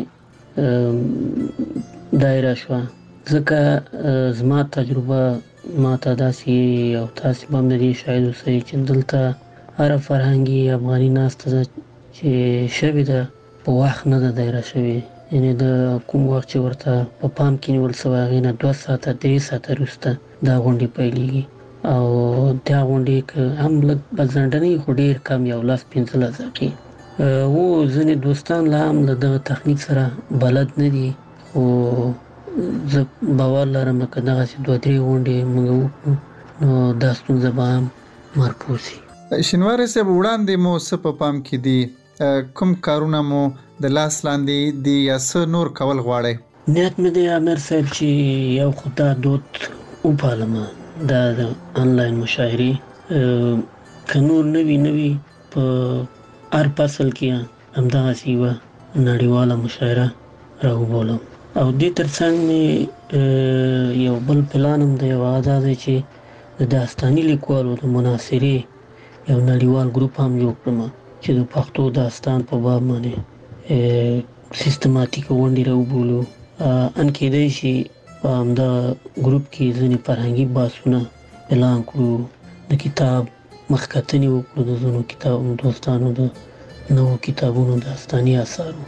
X: دایره شوه، ځکه زما تجربه ما ته داسې او تاسې به هم د دې شاهد اوسئ چې دلته هره فرهنګي افغاني ناسته ده چې شوې ده په وخت نه ده دایره شوې. یعنې د کوم وخت چې ورته په پام کې نیول سوی، هغې نه دوه ساعته درې ساعته وروسته دا غونډې پیلېږي. او دا غونډې که هم لږ بځنډنې خو ډېر کم، یو لس پنځه لس دقیقې. و ځینې دوستان لا هم له دغه تخنیک سره بلد نه دي، خو زه باور لرم که دغسې دوه درې غونډې موږ وکړو نو دا ستونزه به هم مرپور شي.
C: شینواری صاحب، وړاندې مو څه په پام کې دي؟ کوم کارونه مو د لاس لاندې دي یا څه نور کول غواړئ؟
X: نیت مې دی امیر صاحب چې یو خو دا دود وپالمه، دا د آنلاین مشاعرې که نور نوي نوي په هر فصل کې همدغسې یوه نړیواله مشاعره راوبولم. او دې تر څنګ مې یو بل پلان هم دی، او دا دی چې د داستاني لیکوالو د مناصرې یو نړیوال ګروپ هم جوړ کړم چې د پښتو داستان په باب باندې سیستماتیک غونډې راوبولو. ان کېدای شي په همدا ګروپ کې ځینې فرهنګي بحثونه اعلان کړو، د کتاب مخکتنې وکړو د ځینو کتاب دوستانو د نوو کتابونو داستاني اثارو.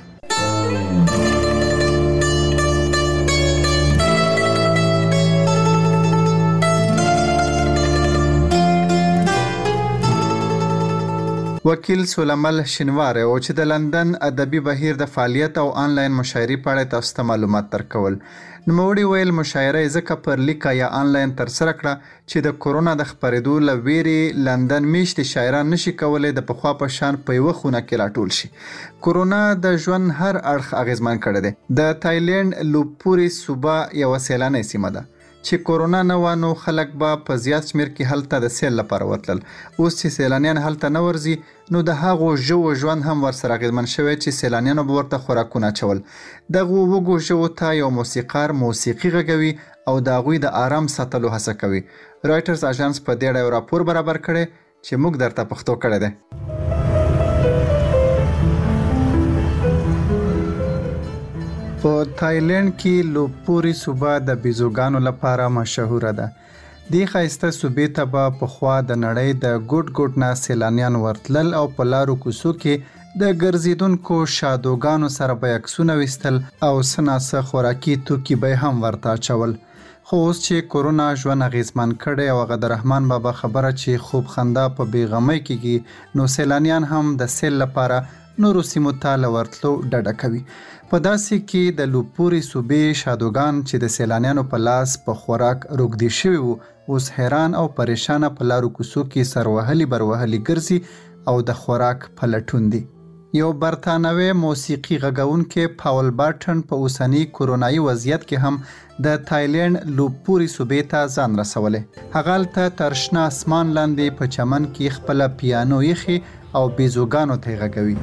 C: وکیل سولمل شینواری او چې د لندن ادبي بهیر د فعالیت او آنلاین مشاعرې په اړه تاسو ته معلومات درکول. نوموړي ویل مشاعره یې ځکه پر لیکه یا آنلاین ترسره کړه چې د کورونا د خپرېدو له ویرې لندن میشتې شاعران نشي کولی د پخوا په شان په یوه خونه کې راټول شي. کورونا د ژوند هر اړخ اغیزمن کړی دی. د تایلند لوپوري صوبه یوه سیلانۍ سیمه ده چې کورونا نه و نو خلک به په زیات شمیر کې هلته د سیل لپاره ورتلل. اوس چې سیلانیان هلته نه ورځي نو د هغو ژوو ژوند هم ورسره اغیزمن شوی چې سیلانیانو به ورته خوراکونه اچول. دغو وږو ژوو ته یو موسیقار موسیقي غږوي او د هغوی د آرام ساتلو هڅه کوي. رایټرز اژانس په دې اړه یو راپور برابر کړی چې موږ درته پښتو کړی دی. په تایلند کې لوپوري صوبه د بیزوګانو لپاره مشهوره ده. دې ښایسته صوبې ته به پخوا د نړۍ د ګوټ ګوټ نه سیلانیان ورتلل او په لارو کوڅو کې د ګرځېدونکو شادوګانو سره به عکسونه ویستل او څه ناڅه خوراکي توکي به هم ورته اچول. خو اوس چې کورونا ژوند اغیزمن کړی او هغه د رحمان بابا خبره چې خوب خندا په بېغمۍ کېږي، نو سیلانیان هم د سیل لپاره نورو سیمو ته له ورتلو ډډه کوي. په داسې کې د لوپوري صوبې شادوګان چې د سیلانیانو په لاس په خوراک روږدي شوي وو، اوس حیران او پریشانه په لارو کوڅو کې سروهلي بروهلي ګرځي او د خوراک په لټون دي. یو برتانوي موسیقي غږونکی پاول بارټن په اوسني کورونایي وضعیت کې هم د تایلند لوپوري صوبې ته ځان رسولی. هغه هلته تر شنه اسمان لاندې په چمن کې خپله پیانو ایښي او بیزوګانو ته یې غږوي.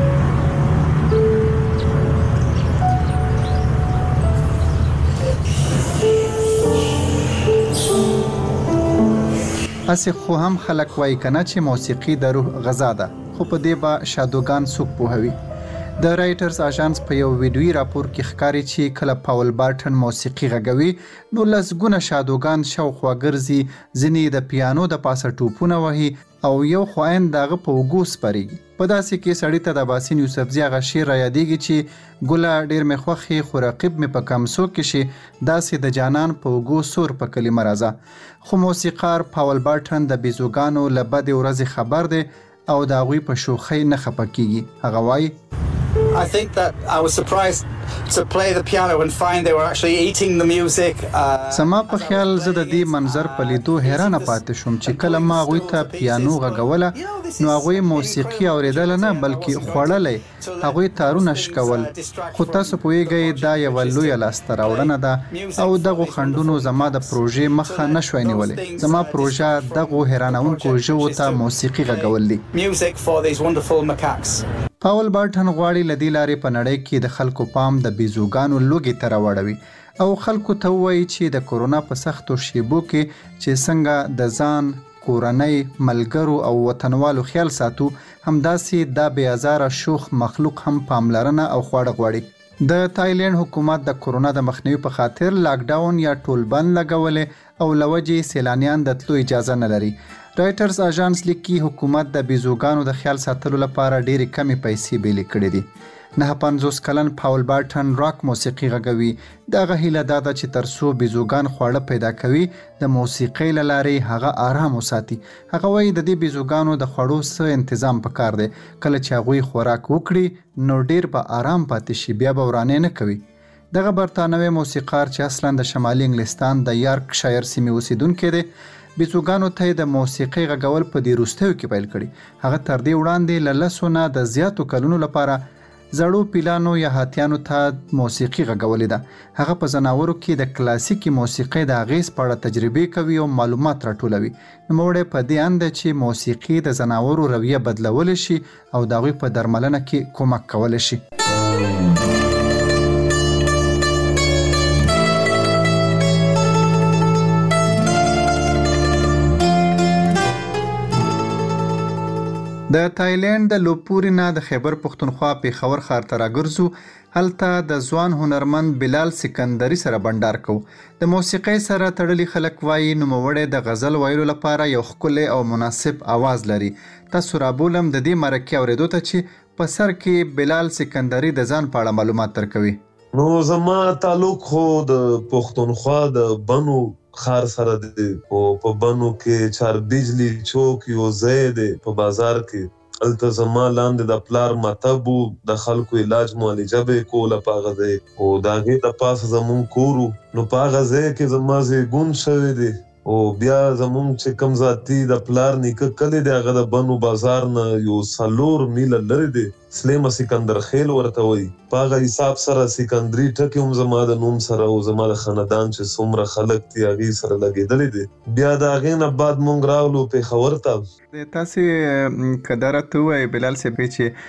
C: هسې خو هم خلک وایي که نه چې موسیقي د روح غذا ده، خو په دې به شادوګان څوک پوهوي. د رایټرز اژانس په یو ویډیویي راپور کې ښکاري چې کله پاول بارټن موسیقي غږوي نو لسګونه شادوګان شاوخوا ګرځي، ځینې د پیانو د پاسه ټوپونه وهي او یو خوایند د هغه په اوږو سپریږي. په داسې کې سړي ته د باسین یوسفزي هغه شعر رایادېږي چې ګله ډېر مې خوښې خو رقیب مې په کمسو کې شي، داسې د جانان په اوږو سور په کلمه راځه. خو موسیقار پاول بارټن د بیزوګانو له بدې ورځې خبر دی او د هغوی په شوخۍ نه خفه کېږي. هغه وایي
H: I think that I was surprised to play the piano and find they were actually eating the music.
C: سما په خیال زه د دې منظر په لیدو حیرانه پاتې شوم چې کله ما هغوی ته پیانو غږوله نو هغوی موسیقي اورېدل نه بلکې خوړلی هغوی تارونه شکول خو تاسو پوهیږئ دا یوه لویه لاسته راوړنه ده او دغو خنډونو زما د پروژې مخه نه شوی نیولی زما پروژه دغو حیرانونکو ژوو ته موسیقي غږول دي پاول بارټن غواړي له دې لارې په نړۍ کې د خلکو پام د بیزوګانو لوږې ته راوړوي او خلکو ته ووایي چې د کورونا په سختو شیبو کې چې څنګه د ځان کورنۍ ملګرو او وطنوالو خیال ساتو همداسې دا بې ازاره شوخ مخلوق هم پاملرنه او خواړه غواړي د تایلند حکومت د کورونا د مخنیوي په خاطر لاک ډاون یا ټول بند لګولې او له وجې سیلانیان د تلو اجازه نه لري رایټرز اژانس لیکي حکومت د بیزوګانو د خیال ساتلو لپاره ډېرې کمې پیسې بیلې کړې دي نه پنځوس کلن پاول بارټن راک موسیقي غږوي دغه هیله دا ده چې تر څو بیزوګان خواړه پیدا کوي د موسیقۍ له لارې هغه آرام وساتي هغه وایي د دې بیزوګانو د خوړو څه انتظام پکار دی کله چې هغوی خوراک وکړي نو ډېر به آرام پاتې شي بیا به ورانې نه کوي دغه برتانوي موسیقار چې اصلا د شمالي انګلستان د یارک شایر سیمې اوسیدونکی دی بیزوګانو ته د موسیقۍ غږول په دې وروستیو کې پیل کړي هغه تر دې وړاندې له لسو نه د زیاتو کلونو لپاره زړو پیلانو یا هاتیانو ته موسیقي غږولې ده هغه په ځناورو کې د کلاسیکي موسیقۍ د اغیز په اړه تجربې کوي او معلومات راټولوي نوموړی په دې اند دی چې موسیقي د ځناورو رویه بدلولی شي او د هغوی په درملنه کې کومک کولی شي د تایلند د لوپوري نه د خیبر پښتونخوا پیښور ښار ته راګرځو هلته د ځوان هنرمند بلال سکندري سره بنډار کوو د موسیقۍ سره تړلي خلک وایي نوموړی د غزل ویلو لپاره یو ښکلی او مناسب آواز لري تاسو رابولم د دې مرکې اورېدو ته چې په سر کې بلال سکندري د ځان په اړه معلومات درکوي
I: نو زما تعلق خو د پښتونخوا د بنو خار سره دی او په بنو کې چار بجلی چوک یو ځای دی په بازار کې الته زما لاندې د پلار مطب د خلکو علاج معالجه به کوله پاغه دی او دا هغې د پاسه زمون کورو نو پاغه ځای کې زما زیږون شوی دی او بیا زمون چې کم ذاتي د پلار نیکه کلی دی هغه د بنو بازار نه یو څلور میله لرې دی سلیمه سکندر خیل ورته وایي په هغه حساب سره سکندري ټکي هم زما د نوم سره او زما د خاندان چې څومره خلک دي هغې سره لګېدلي دي بیا د هغې نه بعد مونږ راغلو پېښور ته
C: تاسې که دا راته ووایي بلال صاحب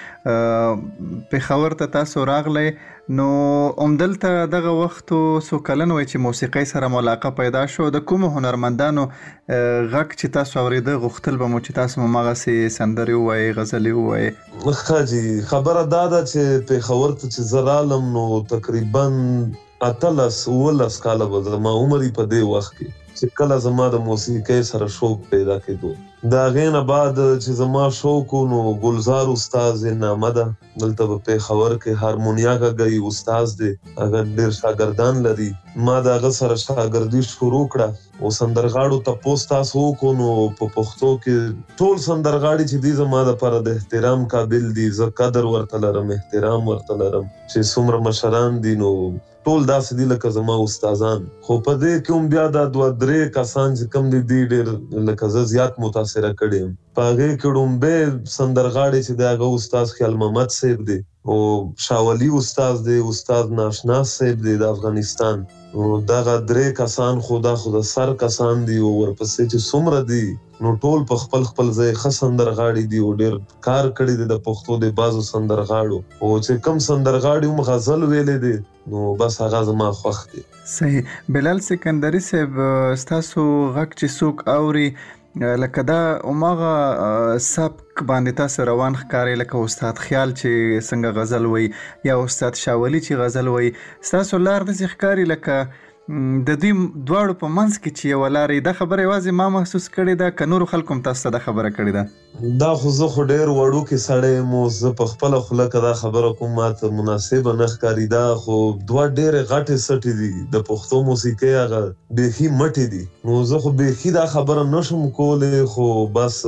C: چې پېښور ته تاسو راغلی نو همدلته دغه وختو څو کلن وایي چې موسیقۍ سره ملاقه پیدا شو د کومو هنرمندانو غږ چې تاسو اورېده غوښتل به مو چې تاسو هم همغسې سندرې ووایئ غزلې ووایئ
I: ښه جي خبره دا ده چې پېښور ته چې زه رالم نو تقریبا اتلس اوولس کاله به زما عمر په دې وخت کې چې کله زما د موسیقۍ سره شوق پیدا کېدو د هغې نه بعد چې زما شوق نو ګلزار استاد نامه ده دلته په پېښور کې هارمونیا غږوي استاد دی هغه ډېر شاګردان لري ما د هغه سره شاګردي شروع کړه او سندرغاړو تپوس تاسو وکړو نو په پښتو کې ټول سندرغاړي چې دي زما دپاره د احترام قابل دي زه قدر ورته لرم احترام ورته لرم چې څومره مشران دي نو ټول داسې دي لکه زما استادان خو په دې کې هم بیا دا دوه درې کسان چې کم دي دي ډېر لکه زه زیات متاثره کړی یم په هغې کې ړومبی سندرغاړی چې دی هغه استاد خیال محمد صاحب دی او شاولي استاد دی استاد ناشناس صاحب دی د افغانستان نو دغه درې کسان خو دا خو د سر کسان دي او ورپسې چې څومره دي نو ټول په خپل خپل ځای ښه سندرغاړي دي او ډېر کار کړی دی د پښتو د بعضو سندرغاړو او چې کم سندرغاړي هم غزل ویلی دی نو بس هغه زما خوښ دی
C: صحیح بلال سکندري صاحب ستاسو غږ چې څوک اوري لکه دا هماغه سبک باندې تاسو روان ښکارئ لکه استاد خیال چې څنګه غزل وایي یا استاد شاولي چې غزل وایي ستاسو لار داسې ښکاري لکه د دوی دواړو په منځ کې چې یو لارې دا خبره یوازې ما محسوس کړې ده که نورو خلکو هم تاسو ته دا خبره کړې ده؟
I: دا خو زه خو ډېر وړوکی سړی یم، زه په خپله خوله که دا خبره کوم ماته مناسبه نه ښکاري. دا خو دوه ډېرې غټې سټې دي، د پښتو موسیقۍ هغه بیخي مټې دي. نو زه خو بیخي دا خبره نشم کولی، خو بس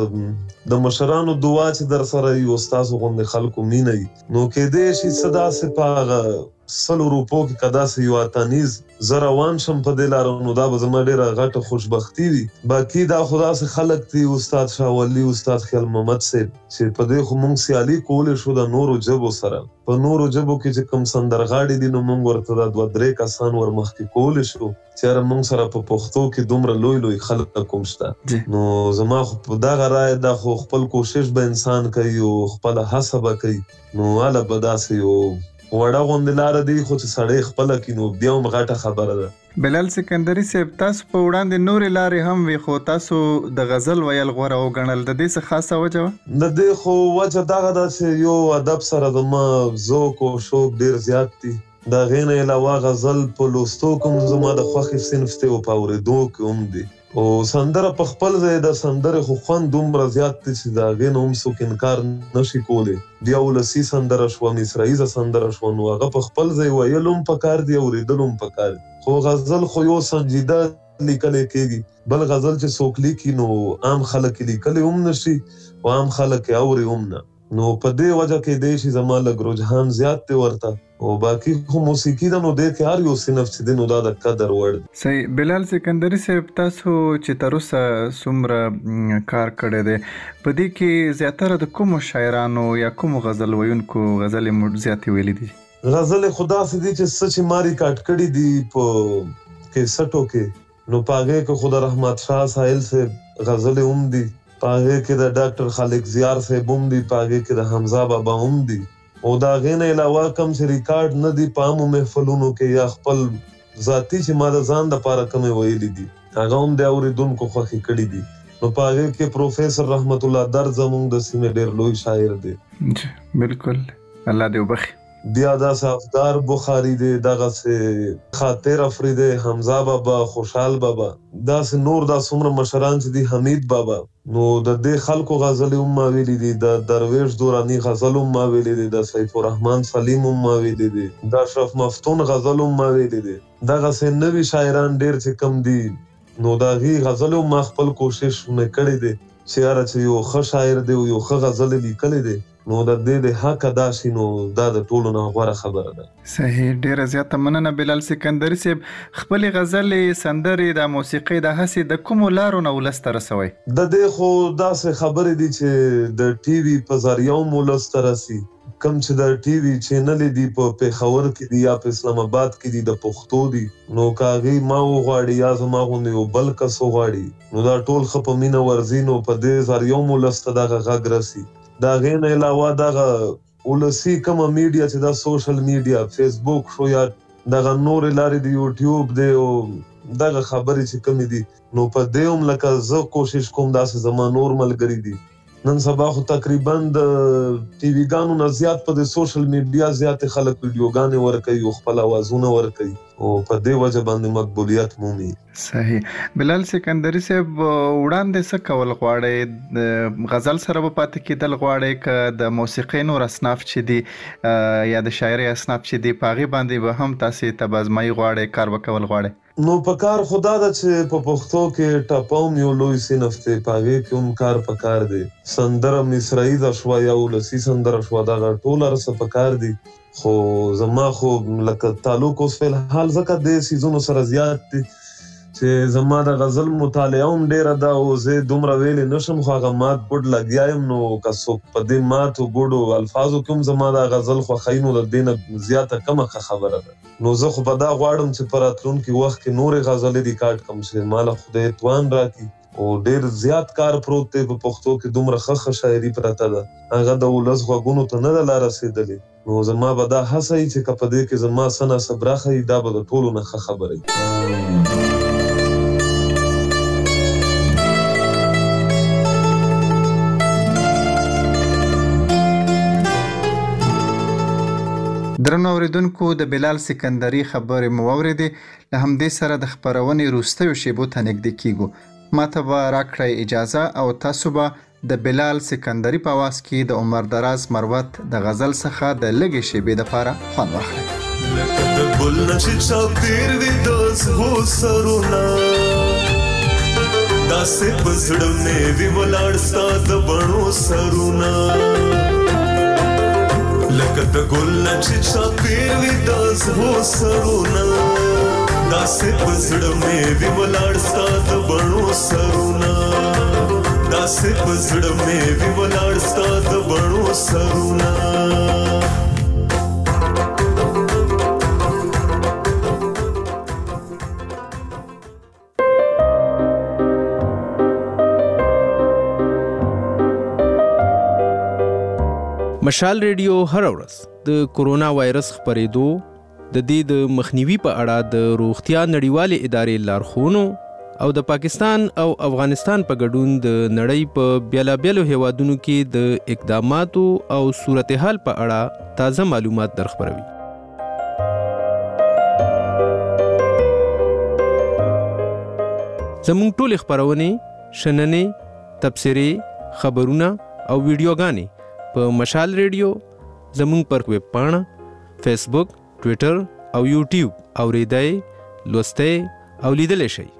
I: د مشرانو دعا چې در سره وي او ستاسو غوندې خلکو مینه وي، نو کیدای شي څه داسې په هغه سلو روپو کې که داسې یو اتانیز زه روان شم په دې لاره، نو دا به زما ډېره غټه خوشبختي وي. باقي دا خو داسې خلک دي، استاد شاه ولي، استاد خیال محمد صاحب، چې په دې خو موږ سیالي کولی شو د نورو ژبو سره. په نورو ژبو کې چې کوم سندرغاړي دي، نو موږ ورته دا دوه درې کسان ور مخکې کولی شو چې یاره موږ سره په پښتو کې دومره لوی لوی خلک کوم شته. نو زما خو په دغه رایه دا خو خپل کوشش به انسان کوي او خپله هڅه به کوي، نو هله به داسې یو وړه غوندې لاره دی، خو چې سړی خپله کړي نو بیا هم غټه خبره ده.
C: بلال سکندري صاحب، تاسو په وړاندې نورې لارې هم وي، خو تاسو د غزل ویل غوره وګڼل، د دې څه خاصه وجه وه؟ د
I: دې خو وجه دغه ده چې یو ادب سره زما ذوق او شوق ډېر زیات دي. د هغې نه علاوه غزل په لوستو کې هم زما د خوښې صنف دی او په اورېدو کې هم دی. او سندره په خپل ځای د سندرې خو خوند دومره زیات دی چې د هغې نه هم څوک انکار نشي کولی. بیا ولسي سندره شوه، مصرعیزه سندره شوه، نو هغه په خپل ځای ویل هم پکار دي، اورېدل هم پکار دي. خو غزل خو یو سنجیده لیکلی کېږي، بل غزل چې څوک لیکي نو عام خلک یې لیکلی هم نشي او عام خلک یې اوري هم نه. نو په دې وجه کې دی چې زما لږ رجحان زیات دی ورته. او باقي خو موسیقي ده، نو دی کې هر یو صنف چې دی نو دا د قدر وړ دی.
C: صحیح. بلال سکندري صاحب، تاسو چې تر اوسه څومره کار کړی دی، په دې کې زیاتره د کومو شاعرانو یا کومو غزل ویونکو غزلې مو زیاتې ویلي دي؟
I: غزلې خو داسې دي چې څه چې ما ریکارډ کړي دي په کیسټو کې، نو په هغې کې خو د رحمت شاه ساحل صاحب غزلې هم دي، په هغې کې د ډاکټر خالق زیار صاحب هم دي، په هغې کې د حمزه بابا هم دي. او د هغې نه علاوه کوم چې ریکارډ نه دي په عامو محفلونو کې یا خپل ذاتي چې ما د ځان دپاره کومې ویلي دي، هغه هم د اورېدونکو خوښې کړي دي. نو په هغې کې پروفیسر رحمت الله در زموږ د سیمې ډېر لوی شاعر دی.
C: بالکل، الله دې وبخي.
I: بیا داسې افدار بخاري دی، دغسې خاطر افریدی، حمزه بابا، خوشحال بابا، داسې نور دا څومره مشران چې دي، حمید بابا. نو د دې خلکو غزلې هم ما ویلي دي، د درویش دوراني غزل هم ما ویلي دي، د سیف الرحمن سلیم هم ما ویلي دي، د اشرف مفتون غزل هم ما ویلي دي. دغسې نوي شاعران ډېر چې کم دي، نو د هغې غزلې هم ما خپل کوشش مې کړی دی چې یاره چې یو ښه شاعر دی او یو ښه غزلې لیکلی دی، نو د دې د حق ادا شي، نو دا د ټولو نه غوره خبره ده.
C: صحیح. ډېره زیاته مننه بلال سکندري صاحب. خپلې غزلې، سندرې، د موسیقۍ د هڅې د کومو لارو نه ولس ته رسوئ؟
I: د دې خو داسې خبرې دي چې د ټي وي په ذریعه هم ولس ته رسي. کم چې د ټي وي چینلې دي په پېښور کې دي یا په اسلام آباد کې دي د پښتو دي، نو که هغې ما وغواړي یا زما غوندې یو بل کس وغواړي، نو دا ټول ښه په مینه ورځي، نو په دې ذریعه هم ولس ته دغه غږ رسي. د هغې نه علاوه دغه ولسي کومه میډیا چې دا سوشل میډیا، فیسبوک شو یا دغه نورې لارې د یوټیوب دی او دغه خبرې چې کومې دي، نو په دې هم لکه زه کوشش کوم داسې زما نور ملګري دي. نن سبا خو تقریبا د ټي وي ګانو نه زیات په د سوشل میډیا زیاتې خلک ویډیوګانې ورکوي او خپل اوازونه ورکوي او په دې وجه باندې مقبولیت مومي.
C: صحیح. بلال سکندري صاحب، وړاندې څه کول غواړئ؟ د غزل سره به پاتې کېدل غواړئ که د موسیقۍ نور اصناف چې دي یا د شاعرۍ اصناف چې دي په هغې باندې به هم تاسې تبازمایي غواړئ، کار به کول غواړئ؟
I: نو په کار خو دا ده چې په پښتو کې ټپه هم یو لوی صنف دی، په هغې کې هم کار په کار دی. سندره مصرعیزه شوه یا ولسي سندره شوه، دغه ټول هر څه په کار دي. خو زما خو لکه تعلق اوس فلحال ځکه دې سیزونو سره زیات دی چې زما د غزل مطالعه هم ډېره ده او زه دومره ویلی نشم، خو هغه مات ګوډ لګیا یم. نو که څوک په دې ماتو ګوډو الفاظو کې هم زما دا غزل خوښوي، نو د دې نه زیاته کمه ښه خبره ده. نو زه خو په دا غواړم چې په راتلونکي وخت کې نورې غزلې ریکارډ کړم چې ما له خدای توان راکړي. او ډېر زیات کار پروت دی په پښتو کې، دومره ښه ښه شاعري پرته ده، هغه د ولس غوږونو ته نه ده لا رسېدلې. نو زما به دا هڅه وي چې که په دې کې زما څه نصب راښیي، دا به د ټولو نه ښه خبره وي.
C: درنو اوریدونکو د بلال سکندری خبرې مو واورېدې. له همدې سره د خبرونې وروستیو شیبو ته نږدې کیږو. ماته به راکړئ اجازه او تاسو به د بلال سکندری په آواز کې د عمر دراز مروت د غزل څخه د لږې شیبې دپاره خوند واخلئ.
I: لکه د ګل نه چې چاپېر وي د زغو سرونه، داسې په زړه مې وي ولاړ ستا د بڼو سرونه. لکه د ګل نه چې چاپېر وي د زغو سرونه، داسې په زړه مې وي ولاړ ستا د بڼو سرونه. داسې په زړه مې وي ولاړ ستا د بڼو سرونه.
G: مشال ریډیو هر ورځ د کورونا وایرس خپرېدو د دې د مخنیوي په اړه د روغتیا نړیوالې ادارې لارښوونو او د پاکستان او افغانستان په ګډون د نړۍ په بیلابیلو هیوادونو کې د اقداماتو او صورتحال په اړه تازه معلومات درخبروي. زموږ ټولې خپرونې، شننې، تبصرې، خبرونه او ویډیوګانې په مشال ریډیو، زموږ پر ویب پاڼه، فیسبوک، ټویټر او یوټیوب اوریدای، لوستای او لیدلی شئ.